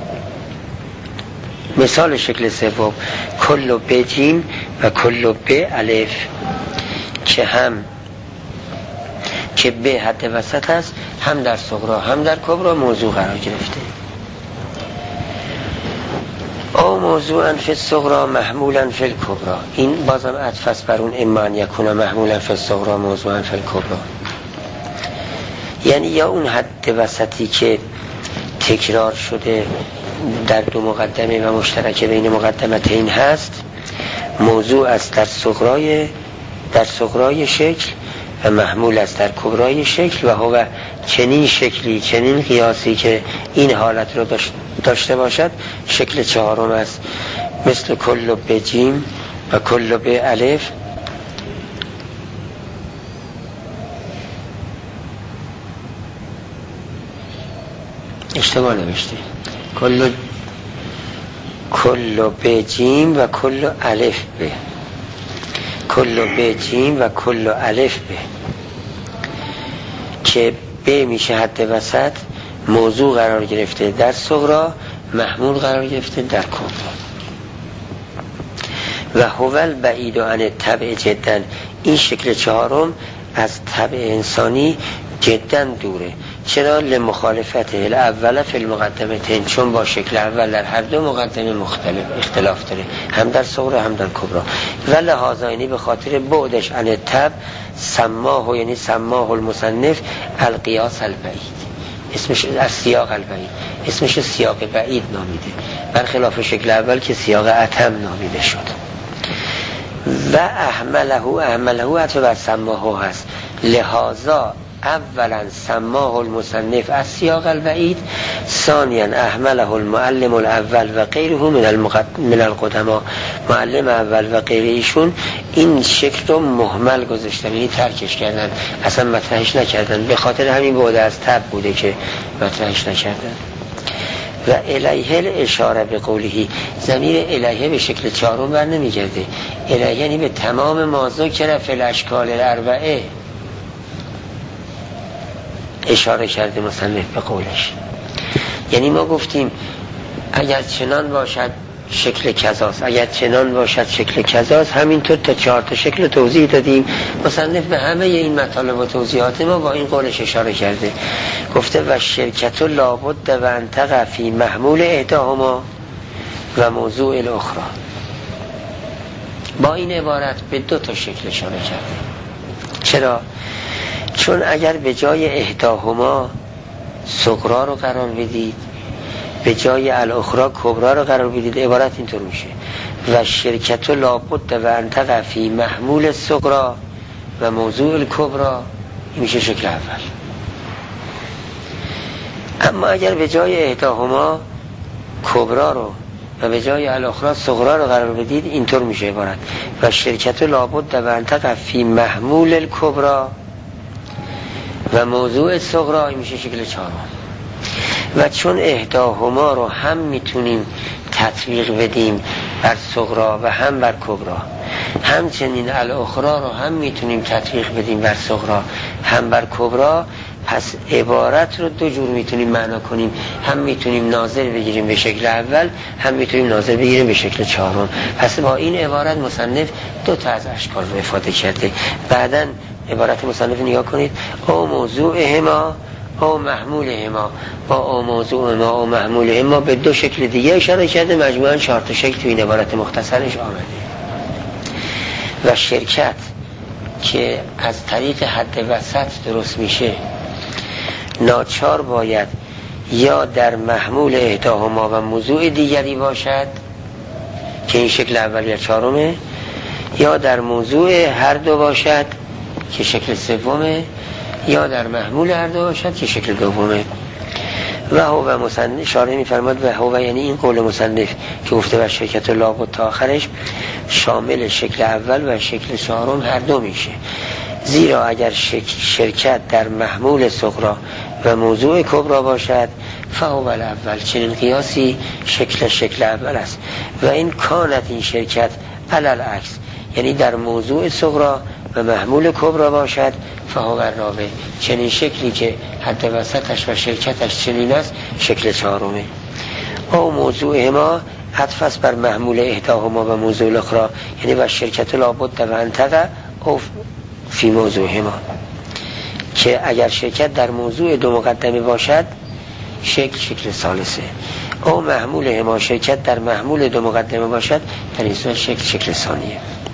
مثال شکل سوم کل ب جیم و کل ب الف، که به حد وسط است، هم در صغرا هم در کبرا موضوع قرار گرفته. او موضوعا فی الصغرا محمولا فی الکبرا، این بازم عطف است بر اون اما ان یکون محمولا فی الصغرا موضوعا فی الکبرا، یعنی یا اون حد وسطی که تکرار شده در دو مقدمه و مشترک بین مقدمتین هست، موضوع است در صغرای شکل و محمول است در کبرای شکل، و هو چنین شکلی، چنین قیاسی که این حالت رو داشته باشد شکل چهارم است، مثل کل ب جیم و کل ب الف. اشتباه نوشته، کل ب جیم و کل الف ب، کل ب جیم و کل الف ب، که ب میشه حد وسط، موضوع قرار گرفته در صغرا، محمول قرار گرفته در کبرا. و هو البعید عن الطبع جدا، این شکل چهارم از طبع انسانی جدا دوره. چرا؟ لمخالفت الاول فی المقدمتین، چون با شکل اول در هر دو مقدمه اختلاف داره، هم در صغرا هم در کبرا. و لهذا، یعنی به خاطر بعدش عن الطبع، سماه، یعنی سماه المصنف القیاس البعید، اسمش از سیاق البعید، اسمش سیاق بعید نامیده، برخلاف شکل اول که سیاق اتم نامیده شد. و احمله عطف بر سماه هست، لهذا اولا سماه المصنف از سیاق البعید، ثانیا احمله المعلم الاول و غیره من القدما، معلم اول و غیر ایشون این شکل رو مهمل گذاشتن، یعنی ترکش کردن، اصلا مطرحش نکردن، به خاطر همین بوده از طبع بوده که مطرحش نکردن. و الیه الاشاره به قوله، ضمیر الیه به شکل چهارم بر نمیگرده، الیه یعنی به تمام ما ذکر فی الاشکال الاربعه اشاره کرده مصنف به قولش. یعنی ما گفتیم اگر چنان باشد شکل کذاست، اگر چنان باشد شکل کذاست، همینطور تا 4 تا شکل توضیح دادیم. مصنف به همه این مطالب و توضیحات ما با این قولش اشاره کرده، گفته و شرکت لابد و انتقع فی محمول احداهما و موضوع الاخرى. با این عبارت به 2 تا شکل اشاره کرده. چرا؟ چون اگر به جای احداهما صغرا رو قرار بدید، به جای الاخرى کبرا رو قرار بدید، عبارت اینطور میشه و شرکت لابد و انتقع فی محمول صغرا و موضوع الکبرا، این میشه شکل اول. اما اگر به جای احداهما کبرا رو و به جای الاخرى صغرا رو قرار بدید، اینطور میشه عبارت و شرکت لابد و انتقع فی محمول الکبرا و موضوع صغرا، میشه شکل چهارم. و چون احداهما رو هم میتونیم تطبیق بدیم بر صغرا و هم بر کبرا، همچنین الاخرى رو هم میتونیم تطبیق بدیم بر صغرا هم بر کبرا، پس عبارت رو دو جور میتونیم معنا کنیم، هم میتونیم ناظر بگیریم به شکل اول، هم میتونیم ناظر بگیریم به شکل چهارم. پس با این عبارت مصنف دو تا از اشکال رو افاده کرده. بعداً عبارت مصنف نگاه کنید، او موضوعهما او محمولهما، با او موضوعهما او محمولهما به دو شکل دیگه اشاره کرده، مجموعاً 4 تا شکل توی این عبارت مختصرش آمده. و شرکت که از طریق حد وسط درست میشه ناچار باید یا در محمول احداهما و موضوع دیگری باشد که این شکل اول یا چهارمه، یا در موضوع هر دو باشد که شکل سومه، یا در محمول هر دو باشد که شکل دومه. و هو مصنف شارح می‌فرماد و هو یعنی این قول مصنف که گفته و شرکت لابد تا آخرش شامل شکل اول و شکل چهارم هر دو میشه، زیرا اگر شرکت در محمول صغرا و موضوع کبرا باشد فهو الاول، چنین قیاسی شکل اول است. و این کانت این شرکت علل عکس، یعنی در موضوع صغرا و محمول کبرا باشد فهو الرابع، چنین شکلی که حد وسطش و شرکتش چنین است شکل چهارمه. او موضوع ما عطف بر محمول احداهما و موضوع الاخرى، یعنی و شرکت لابد و انتقع او فی موضوع ما، که اگر شرکت در موضوع دو مقدمه باشد شکل ثالثه. او محمول ما شرکت در محمول دو مقدمه باشد در این صورت شکل ثانیه.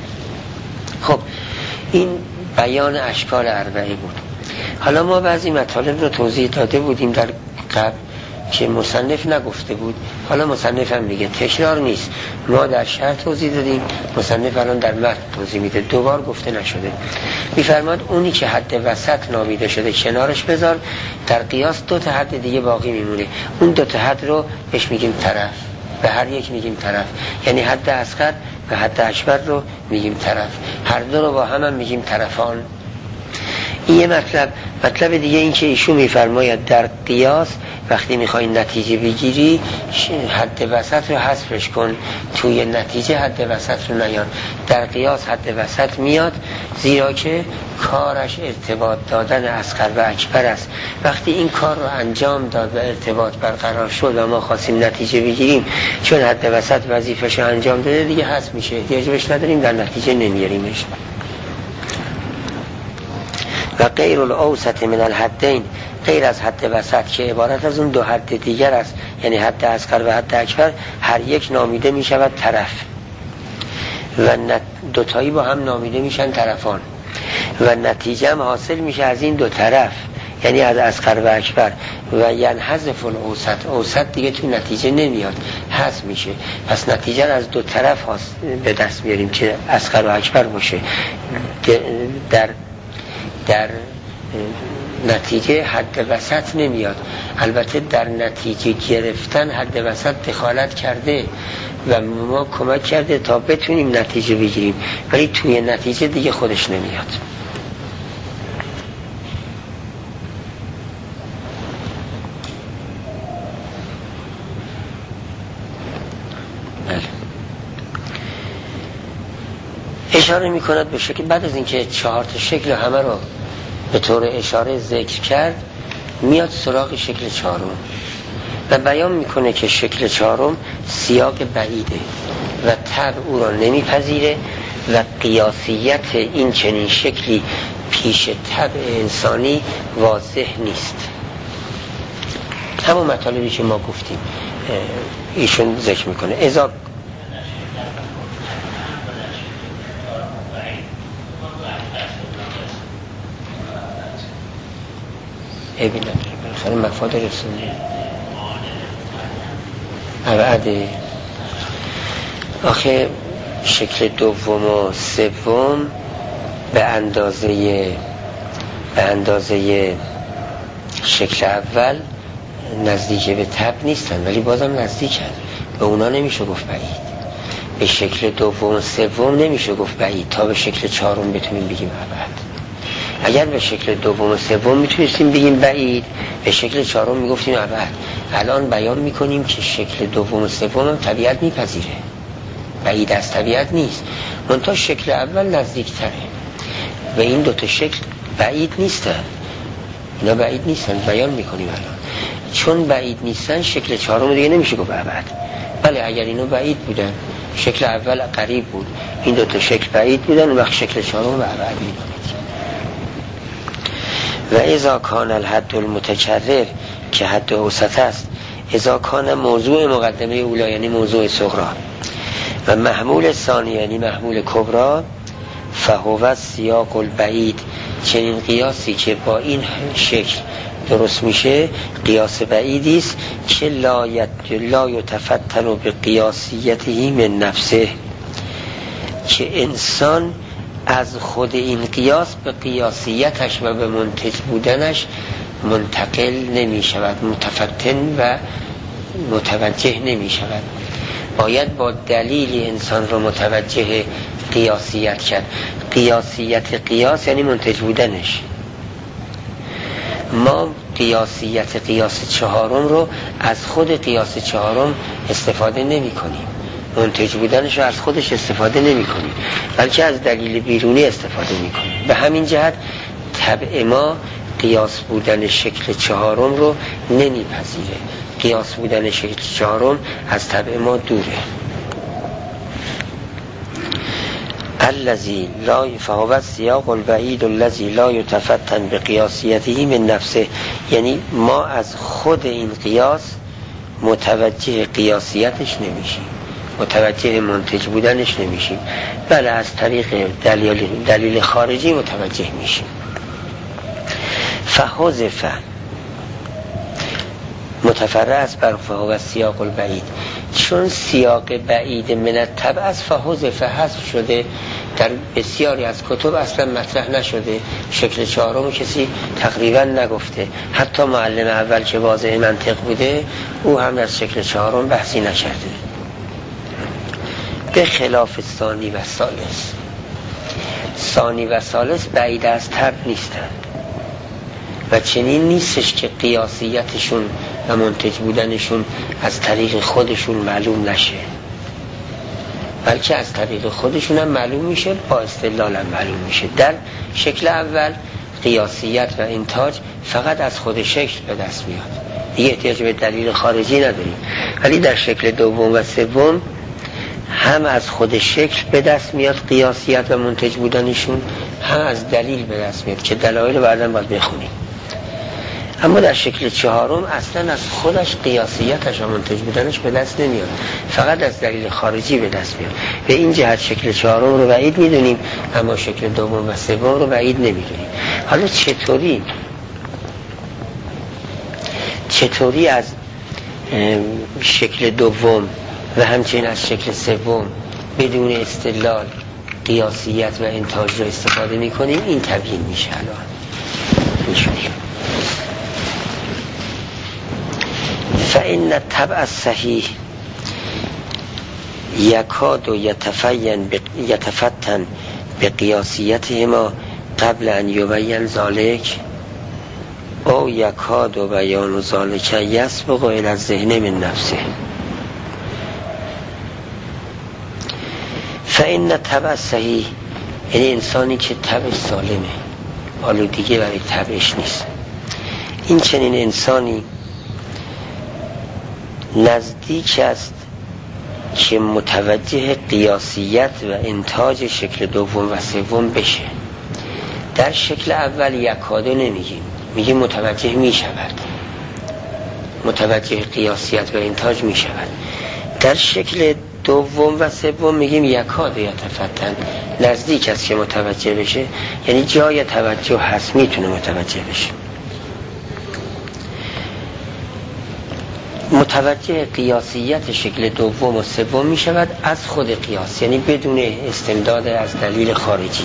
خب این بیان اشکال اربعه بود. حالا ما بعضی مطالب رو توضیح داده بودیم در قبل که مصنف نگفته بود، حالا مصنف هم میگه، تکرار نیست. ما در شرح توضیح دادیم، مصنف الان در متن توضیح میده، دوبار گفته نشده. میفرماد اونی که حد وسط نامیده شده کنارش بذار، در قیاس دو تا حد دیگه باقی میمونه، اون دو تا حد رو بهش میگیم طرف، به هر یک میگیم طرف، یعنی حد اصغر و حد اکبر رو میگیم طرف، هر دو رو با هم میگیم طرفان. این یه مطلب دیگه این که ایشون میفرماید در قیاس وقتی میخوای نتیجه بگیری حد وسط رو حذفش کن، توی نتیجه حد وسط رو نیار. در قیاس حد وسط میاد، زیرا که کارش ارتباط دادن اصغر و اکبر است. وقتی این کار رو انجام داد و ارتباط برقرار شد و ما خواستیم نتیجه بگیریم، چون حد وسط وظیفه‌ش رو انجام داده دیگه حذف میشه، احتیاج بهش نداریم، در نتیجه نمیاریمش. و غیر الاوسط من الحدین، غیر از حد وسط که عبارت از اون دو حد دیگر است، یعنی حد اصغر و حد اکبر، هر یک نامیده می شود طرف و دوتایی با هم نامیده میشن طرفان و نتیجه هم حاصل میشه از این دو طرف، یعنی از اصغر و اکبر. و ینحذف الاوسط، اوسط دیگه تو نتیجه نمیاد، حذف میشه. پس نتیجه از دو طرف به دست میاریم که اصغر و اکبر باشه. در نتیجه حد وسط نمیاد. البته در نتیجه گرفتن حد وسط دخالت کرده و ما کمک کرده تا بتونیم نتیجه بگیریم، ولی توی نتیجه دیگه خودش نمیاد. اشاره میکند به شکل، بعد از اینکه 4 تا شکل همه رو به طور اشاره ذکر کرد، میاد سراغ شکل چهارم و بیان میکنه که شکل چهارم سیاق بعیده و طبع او را نمیپذیره و قیاسیت این چنین شکلی پیش طبع انسانی واضح نیست. همون مطالبی که ما گفتیم ایشون ذکر میکنه. اذا ببینم بالاخره مفاد رسولی ابعده. آخه شکل دوم و سوم به اندازه شکل اول نزدیک به طبع نیستن، ولی بازم نزدیکن. به اونا نمیشه گفت بعید. به شکل دوم و سوم نمیشه گفت بعید تا به شکل چهارم بتونیم بگیم ابعد. اگر به شکل دوم و سوم میتونستیم بگیم بعید، به شکل چهارم میگفتیم ابعد. الان بیان میکنیم که شکل دوم و سوم هم طبیعت میپذیره، بعید از طبیعت نیست، منتها شکل اول نزدیک تره و این دوتا شکل بعید نیستن. اینا بعید نیستن، بیان میکنیم الان. چون بعید نیستن شکل چهارم دیگه نمیشه گفت ابعد. بله اگر اینا بعید بودن، شکل اول قریب بود، این دوتا شکل بعید بودن، وقت شکل چهارم به ابعد میدانید. و اذا کان الحد المتکرر که حد اوسط است، اذا کان موضوع مقدمه اولا یعنی موضوع صغرا و محمول ثانی یعنی محمول کبرا، فهو سیاق البعید، چنین قیاسی که با این شکل درست میشه قیاس بعیدی است که لا یتفتن به قیاسیته من نفسه، که انسان از خود این قیاس به قیاسیتش و به منتج بودنش منتقل نمی شود، متفتن و متوجه نمی شود. باید با دلیل انسان رو متوجه قیاسیت کرد. قیاسیت قیاس یعنی منتج بودنش. ما قیاسیت قیاس چهارم رو از خود قیاس چهارم استفاده نمی کنیم، منتج بودنش رو از خودش استفاده نمی کنیم، بلکه از دلیل بیرونی استفاده می کنیم. به همین جهت طبع ما قیاس بودن شکل چهارم رو نمیپذیره. قیاس بودن شکل چهارم از طبع ما دوره. الذی لا فهو سیاق البعید الذی لا یتفتن به قیاسیته من نفسه، یعنی ما از خود این قیاس متوجه قیاسیتش نمیشیم، متوجه منتج بودنش نمیشیم، بله از طریق دلیل خارجی متوجه میشیم. فحذف متفرع است بر فهو سیاق البعید، چون سیاق بعید من الطبع از فحذف حذف شده، در بسیاری از کتب اصلا مطرح نشده، شکل چهارم کسی تقریبا نگفته، حتی معلم اول که واضح منطق بوده او هم از شکل چهارم بحثی نکرده. به خلاف ثانی و ثالث، ثانی و ثالث بعید از طبع نیستند و چنین نیستش که قیاسیتشون و منتج بودنشون از طریق خودشون معلوم نشه، بلکه از طریق خودشون هم معلوم میشه، با استدلال هم معلوم میشه. در شکل اول قیاسیت و انتاج فقط از خود شکل به دست میاد، دیگه احتیاج به دلیل خارجی نداریم. ولی در شکل دوم و سوم هم از خود شکل به دست میاد قیاسیت و منتج بودنشون، هم از دلیل به دست میاد که دلایل بعداً باید بخونیم. اما در شکل چهارم اصلا از خودش قیاسیتش و منتج بودنش به دست نمیاد، فقط از دلیل خارجی به دست میاد. به این جهت شکل چهارم رو بعید میدونیم، اما شکل دوم و سوم رو بعید نمیدونیم. حالا چطوری از شکل دوم و همچنین از شکل سوم بدون استدلال قیاسیت و انتاج رو استفاده میکنیم، این تبیین میشه. الان میشونیم فإن الطبع الصحیح یکاد و یتفتن به قیاسیتهما قبل ان یبین ذلک او یکاد و بیان ذلک یسبق الی الذهن من نفسه. فإن الطبع الصحیح یعنی انسانی که طبعش سالمه، آلودگی برای طبعش نیست، این چنین انسانی نزدیک است که متوجه قیاسیت و انتاج شکل دوم و سوم بشه. در شکل اول یکاده نمیگیم، میگیم متوجه میشود، متوجه قیاسیت و انتاج میشود. در شکل دوم و سوم میگیم یکاده یتفتن، نزدیک است که متوجه بشه، یعنی جای توجه هست، میتونه متوجه بشه. متوجه قیاسیت شکل دوم و سوم می شود از خود قیاس، یعنی بدون استمداد از دلیل خارجی،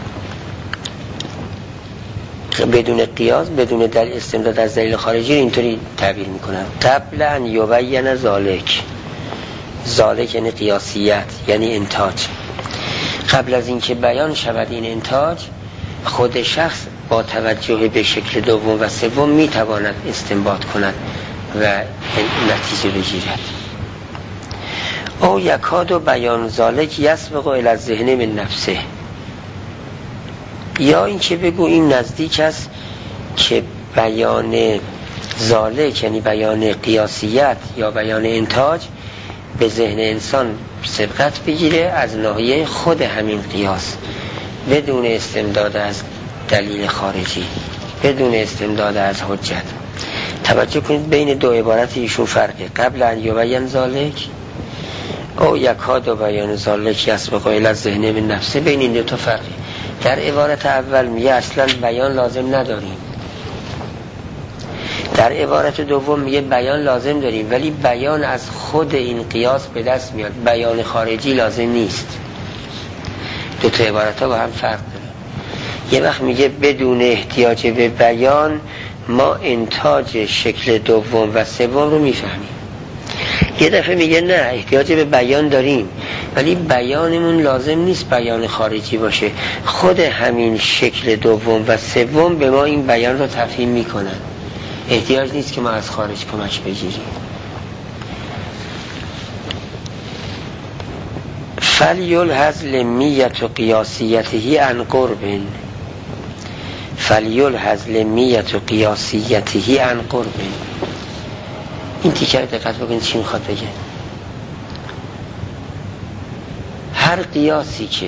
بدون قیاس، بدون دلیل استمداد از دلیل خارجی. اینطوری تعبیر می کنم قبل ان یبین ذالک، ذالک یعنی قیاسیت یعنی انتاج. قبل از اینکه بیان شود این انتاج، خود شخص با توجه به شکل دوم و سوم می تواند استنباط کند و نتیجه بگیرد. او یکاد و بیان ذالک یسبق الی الذهن من نفسه، یا این که بگو این نزدیک است که بیان ذالک یعنی بیان قیاسیت یا بیان انتاج به ذهن انسان سبقت بگیره از ناحیه خود همین قیاس، بدون استمداد از دلیل خارجی، بدون استمداد از حجت. توجه کنید بین دو عبارت ایشون فرقه. قبل ان یبین ذالک او یکاد و بیان ذالک یسبق الی الذهن من نفسه، بین این دو تا فرقه. در عبارت اول میگه اصلا بیان لازم نداریم، در عبارت دوم میگه بیان لازم داریم ولی بیان از خود این قیاس به دست میاد، بیان خارجی لازم نیست. دو تا عبارت ها با هم فرق داره. یه وقت میگه بدون احتیاج به بیان ما انتاج شکل دوم و سوم رو میفهمیم، یه دفعه میگه نه احتیاج به بیان داریم ولی بیانمون لازم نیست بیان خارجی باشه، خود همین شکل دوم و سوم به ما این بیان رو تفهیم میکنن، احتیاج نیست که ما از خارج کمک بگیریم. فلیلحظ لمیت و قیاسیته عن قرب، فلیلحظ لمیت و قیاسیته عن قرب. این تیکه رو دقت بکنید چی میخواد بگه. هر قیاسی که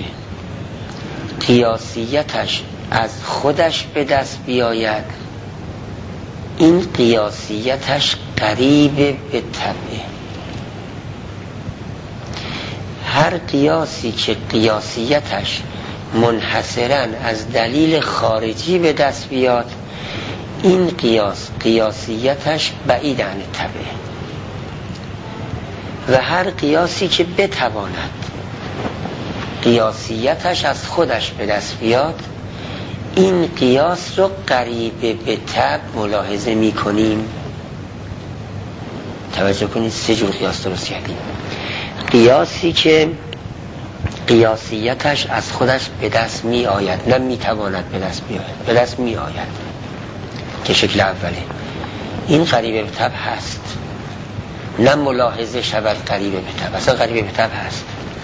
قیاسیتش از خودش به دست بیاید این قیاسیتش قریب به طبعه. هر قیاسی که قیاسیتش منحصراً از دلیل خارجی به دست بیاد این قیاسیتش بعید عن طبعه. و هر قیاسی که بتواند قیاسیتش از خودش به دست بیاد این قیاس رو قریب به طبع ملاحظه می کنیم. توجه کنید سه جور قیاس درست کردیم. قیاسی که قیاسیتش از خودش به دست می آید، نه می تواند به دست بیاید، به دست می آید که شکل اوله، این قریب به طبع هست، نه ملاحظه شود قریب به طبع، اصلا قریب به طبع هست.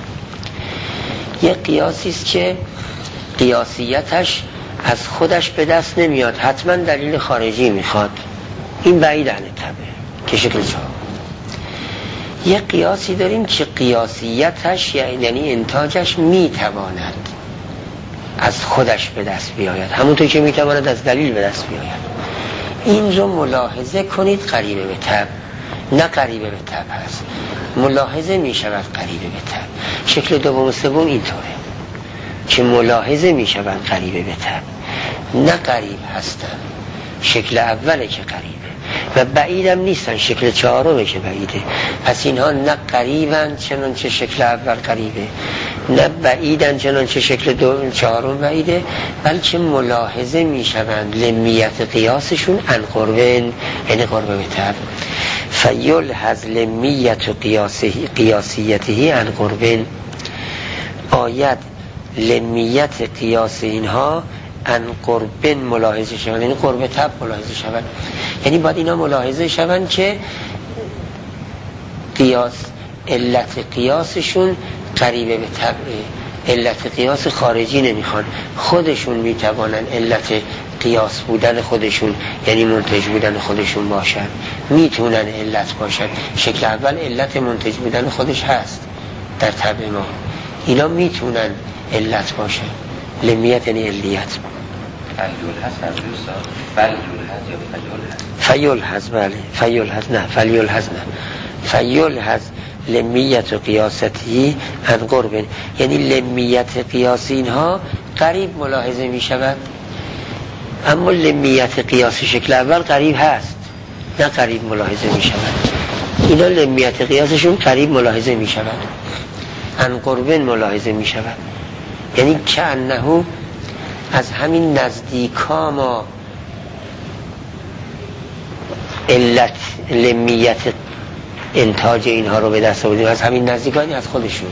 یه قیاسی است که قیاسیتش از خودش به دست نمیاد، حتما دلیل خارجی میخواد، این بعید عن طبع که شکل چهار. یه قیاسی داریم که قیاسیتش یعنی انتاجش میتواند از خودش به دست بیاید، همونطور که میتواند از دلیل به دست بیاید. این رو ملاحظه کنید قریب به طبع، نه قریب به طبع هست، ملاحظه میشود قریب به طبع. شکل دوم و سوم اینطوره که ملاحظه میشود قریب به طبع، نه قریب هستن. شکل اوله که قریبه و بعیدم نیستن، شکل چهارمه که بعیده. پس اینها نه قریبن چنانچه شکل اول قریبه، نه بعیدن چنانچه شکل چهارم بعیده، بلکه ملاحظه میشوند لمیت قیاسشون عن قربن، یعنی قرب به طبع. فیلحظ لمیت و قیاسیته عن قربن، آید لمیت قیاس اینها عن قربن ملاحظه شوند، یعنی قرب طبع ملاحظه شوند. یعنی باید اینا ملاحظه شوند که علت قیاسشون قریبه به طبعه، علت قیاس خارجی نمیخوان، خودشون میتوانن علت قیاس بودن خودشون یعنی منتج بودن خودشون باشن، میتونن علت باشن. شکل اول علت منتج بودن خودش هست در طبع ما، اینا میتونن علت باشن. لمیت یعنی علیت. فیلحظ بله، فیلحظ نه، فلیلحظ نه، فیلحظ لمیت و قیاستی عن قرب، یعنی لمیت قیاس اینها قریب ملاحظه می شود، اما لمیت قیاس شکل اول قریب هست، نه قریب ملاحظه می شود. اینا لمیت قیاسشون قریب ملاحظه می شود، عن قرب ملاحظه می شود، یعنی که انه از همین نزدیکا ما علت لمیت انتاج اینها رو به دست آوردیم، از همین نزدیکانی از خودشون.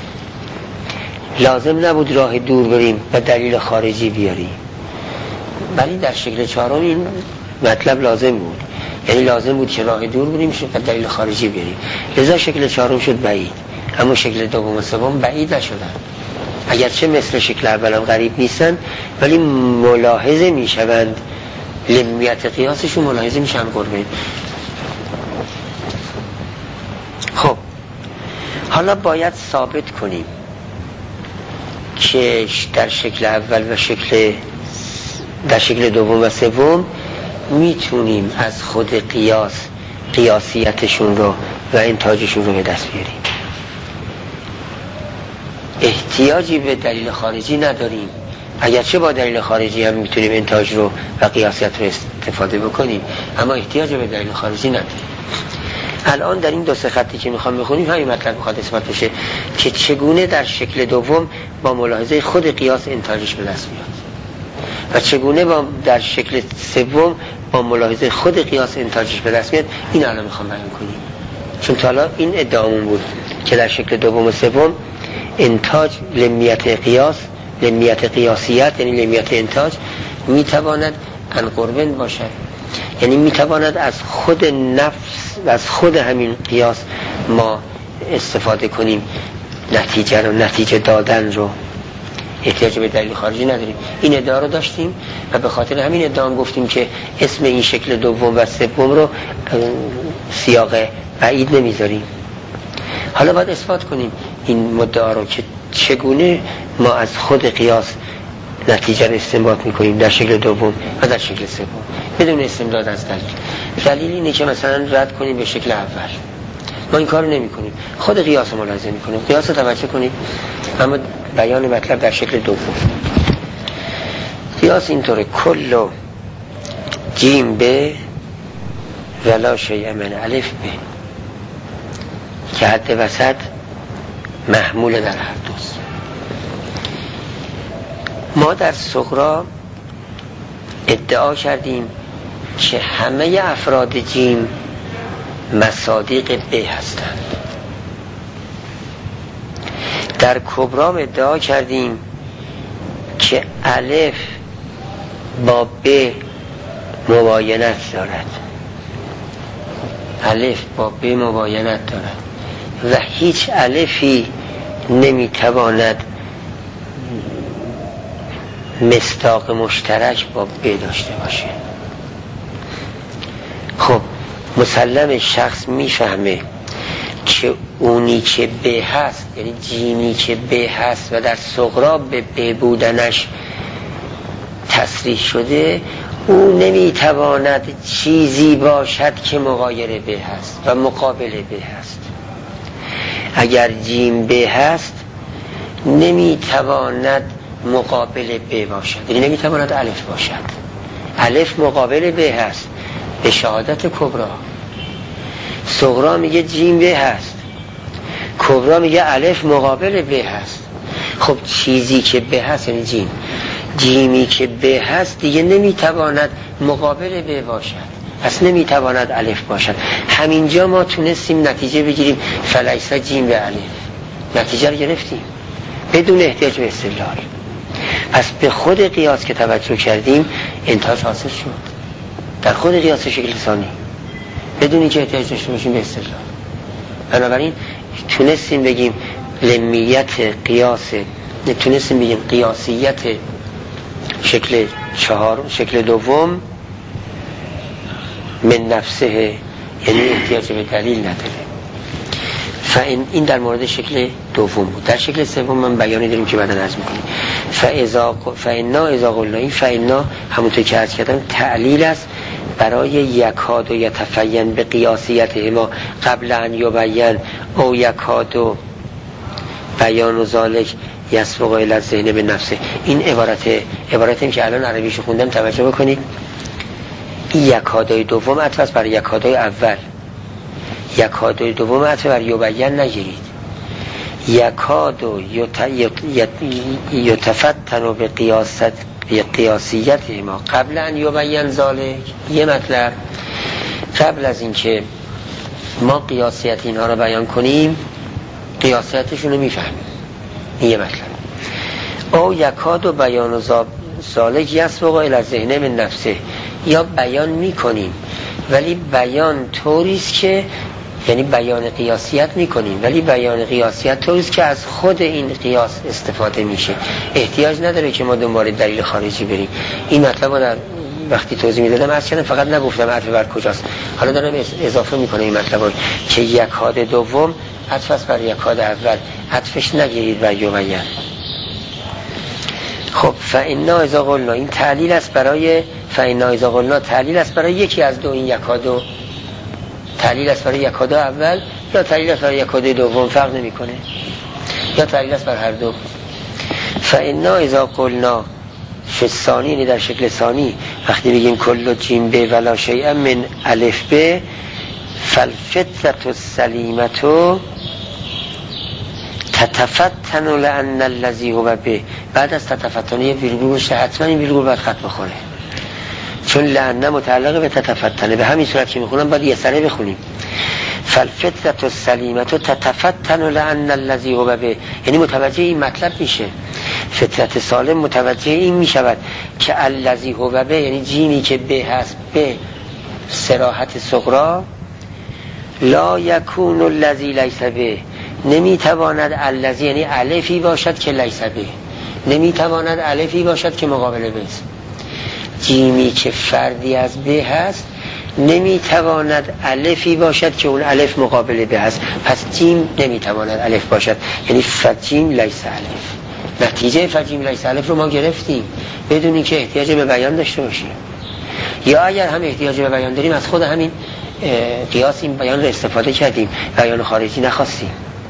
لازم نبود راه دور بریم و دلیل خارجی بیاریم، ولی در شکل چهارم این مطلب لازم بود، یعنی لازم بود که راه دور بریم و دلیل خارجی بیاریم، لذا شکل چهارم شد بعید، اما شکل دوم و سوم بعید نشدن، اگرچه مثل شکل اولم غریب نیستن ولی ملاحظه میشوند لمیت قیاسشون ملاحظه میشن قربه. خب حالا باید ثابت کنیم که در شکل اول و در شکل دوم و سوم میتونیم از خود قیاسیتشون رو و انتاجشون رو به دست بیاریم. احتیاجی به دلیل خارجی نداریم، اگرچه با دلیل خارجی هم میتونیم انتاج رو و قیاسیت رو استفاده بکنیم، اما احتیاج به دلیل خارجی نداریم. الان در این دو سه خطی که میخوام بخونیم همین مطلب میخواد اثبات بشه که چگونه در شکل دوم با ملاحظه خود قیاس انتاجش به دست میاد و چگونه در شکل سوم با ملاحظه خود قیاس انتاجش به دست میاد. این الان میخوام بیان کنیم، چون تا حالا این ادعامون بود که در شکل دوم و سوم انتاج لمیت قیاسیت یعنی لمیت انتاج میتواند انقربن باشد، یعنی میتواند از خود نفس و از خود همین قیاس ما استفاده کنیم، نتیجه دادن رو، احتیاج به دلیل خارجی نداریم. این ادعا رو داشتیم و به خاطر همین ادعا گفتیم که اسم این شکل دوم و سوم رو سیاق بعید نمیذاریم. حالا باید اثبات کنیم این مدعا رو که چگونه ما از خود قیاس نتیجه رو استنباط میکنیم در شکل دوم و در شکل سوم بدون استمداد از دلیل. دلیل اینه که مثلا رد کنیم به شکل اول، ما این کار رو نمی کنیم، خود قیاس رو ملاحظه می کنیم، قیاس رو توجه کنیم، اما بیان مطلب در شکل دوم. قیاس اینطوره: کل جیم به ولا شیء من الف به، که حد وسط محمول در هر دوست. ما در صغرا ادعا کردیم که همه افراد جیم مصادیق به هستند. در کبرا ادعا کردیم که الف با ب مباینت دارد، الف با ب مباینت دارد و هیچ الفی نمیتواند مصداق مشترک با ب داشته باشه. خب مسلم شخص میفهمه که اونی که به هست، یعنی جیمی که به هست و در صغرا به به بودنش تصریح شده، او نمیتواند چیزی باشد که مغایر به هست و مقابل به هست. اگر جیم به هست نمیتواند مقابل به باشد، یعنی نمیتواند الف باشد. الف مقابل به هست به شهادت کبرا. صغرا میگه جیم به هست، کبرا میگه الف مقابل به هست. خب چیزی که به هست یعنی جیم، جیمی که به هست دیگه نمیتواند مقابل به باشد، پس نمیتواند الف باشد. همینجا ما تونستیم نتیجه بگیریم فلیس جیم به الف، نتیجه رو گرفتیم بدون احتیاج به استدلال. پس به خود قیاس که توجه کردیم انتاج حاصل شد در خود قیاس شکل ثانی بدون اینکه احتیاج داشته باشیم به استدلال. بنابراین تونستیم بگیم لمیت قیاس، تونستیم بگیم قیاسیت شکل شکل دوم من نفسه، یعنی احتیاج به دلیل نداره. این در مورد شکل دوم بود. در شکل سوم من بیانی داریم که بعدا عرض می‌کنیم. فإنا اذا قلنا، این فإنا همونطور که عرض کردم تعلیل است برای یکاد و یتفین به قیاسیت ما قبل ان یبین او یکاد و بیان و ذالک یسبق الی الذهن به نفسه. این عبارتی که الان عربیشو خوندم توجه بکنید. این یکادای دوم عطف است بر یکادای اول، یکادای دوم عطف بر یبین نگیرید. یکاد و یتفتن به قیاسیت ما قبل ان یبین ذالک. یه مطلب قبل از اینکه ما قیاسیت اینها رو بیان کنیم قیاسیتشون رو میفهمیم. این یه مطلب. او یکاد و بیان و ذالک یسبق الی الذهن من نفسه، یا بیان میکنیم ولی بیان طوریست که، یعنی بیان قیاسیت میکنیم ولی بیان قیاسیت طوریست که از خود این قیاس استفاده میشه، احتیاج نداره که ما دنبال دلیل خارجی بریم. این مطلب رو در وقتی توضیح میدادم عرض کردم فقط نگفتم عطف بر کجاست، حالا دارم اضافه میکنه این مطلب که یکاد دوم عطف است بر یکاد اول، عطفش نگیرید بر یبین. خب فإنا اذا قلنا، این تعلیل است برای فإنا اذا قلنا، تعلیل است برای یکی از دو، این یکادو تعلیل است برای یکادو اول یا تعلیل است برای یکادو دوم، فرق نمیکنه، یا تعلیل است بر هر دو. فإنا اذا قلنا فی ثانی، یعنی در شکل ثانی، وقتی بگیم کل جیم به ولا شیء من الف به، فالفطرة السلیمة تتفتن لأن الذی هو به، بعد از تتفتن یه ویرگول بشه، حتما این ویرگول باید خط بخوره، چون لأن متعلق به تتفتنه. به همین صورت که میخونم باید یه سره بخونیم. فالفطرة السلیمة تتفتن لأن الذی هو به، یعنی متوجه این مطلب میشه، فطرت سالم متوجه این میشود که الذی هو به، یعنی جیمی که به هست، به صراحت صغرا، لا یکون الذی لیس به، نمیتواند الذی یعنی الفی باشد که لیس به، نمیتواند الفی باشد که مقابل به است. جیمی که فردی از به هست نمیتواند الفی باشد که اون الف مقابل به هست، پس جیم نمیتواند الف باشد، یعنی فجیم لیس الف. نتیجه فجیم لیس الف رو ما گرفتیم بدون اینکه احتیاج به بیان داشته باشیم، یا اگر هم احتیاج به بیان داریم از خود همین قیاس این بیان رو استفاده کردیم، بیان خارجی نخواستیم.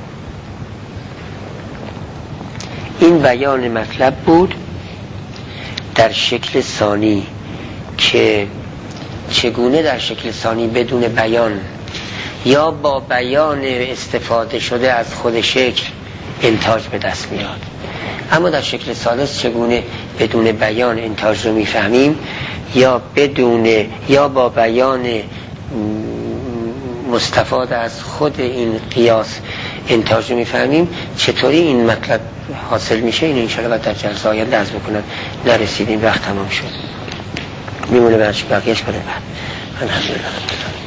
این بیان مطلب بود در شکل ثانی، که چگونه در شکل ثانی بدون بیان یا با بیان استفاده شده از خود شکل انتاج به دست میاد. اما در شکل ثالث چگونه بدون بیان انتاج رو میفهمیم، یا بدون یا با بیان مستفاد از خود این قیاس انتاج رو میفهمیم، چطوری این مطلب حاصل میشه، این انشاءالله باید در جلسه آینده عرض بکنم، نرسیدیم، وقت تمام شد، میمونه بقیهش بره بعد. الحمدلله.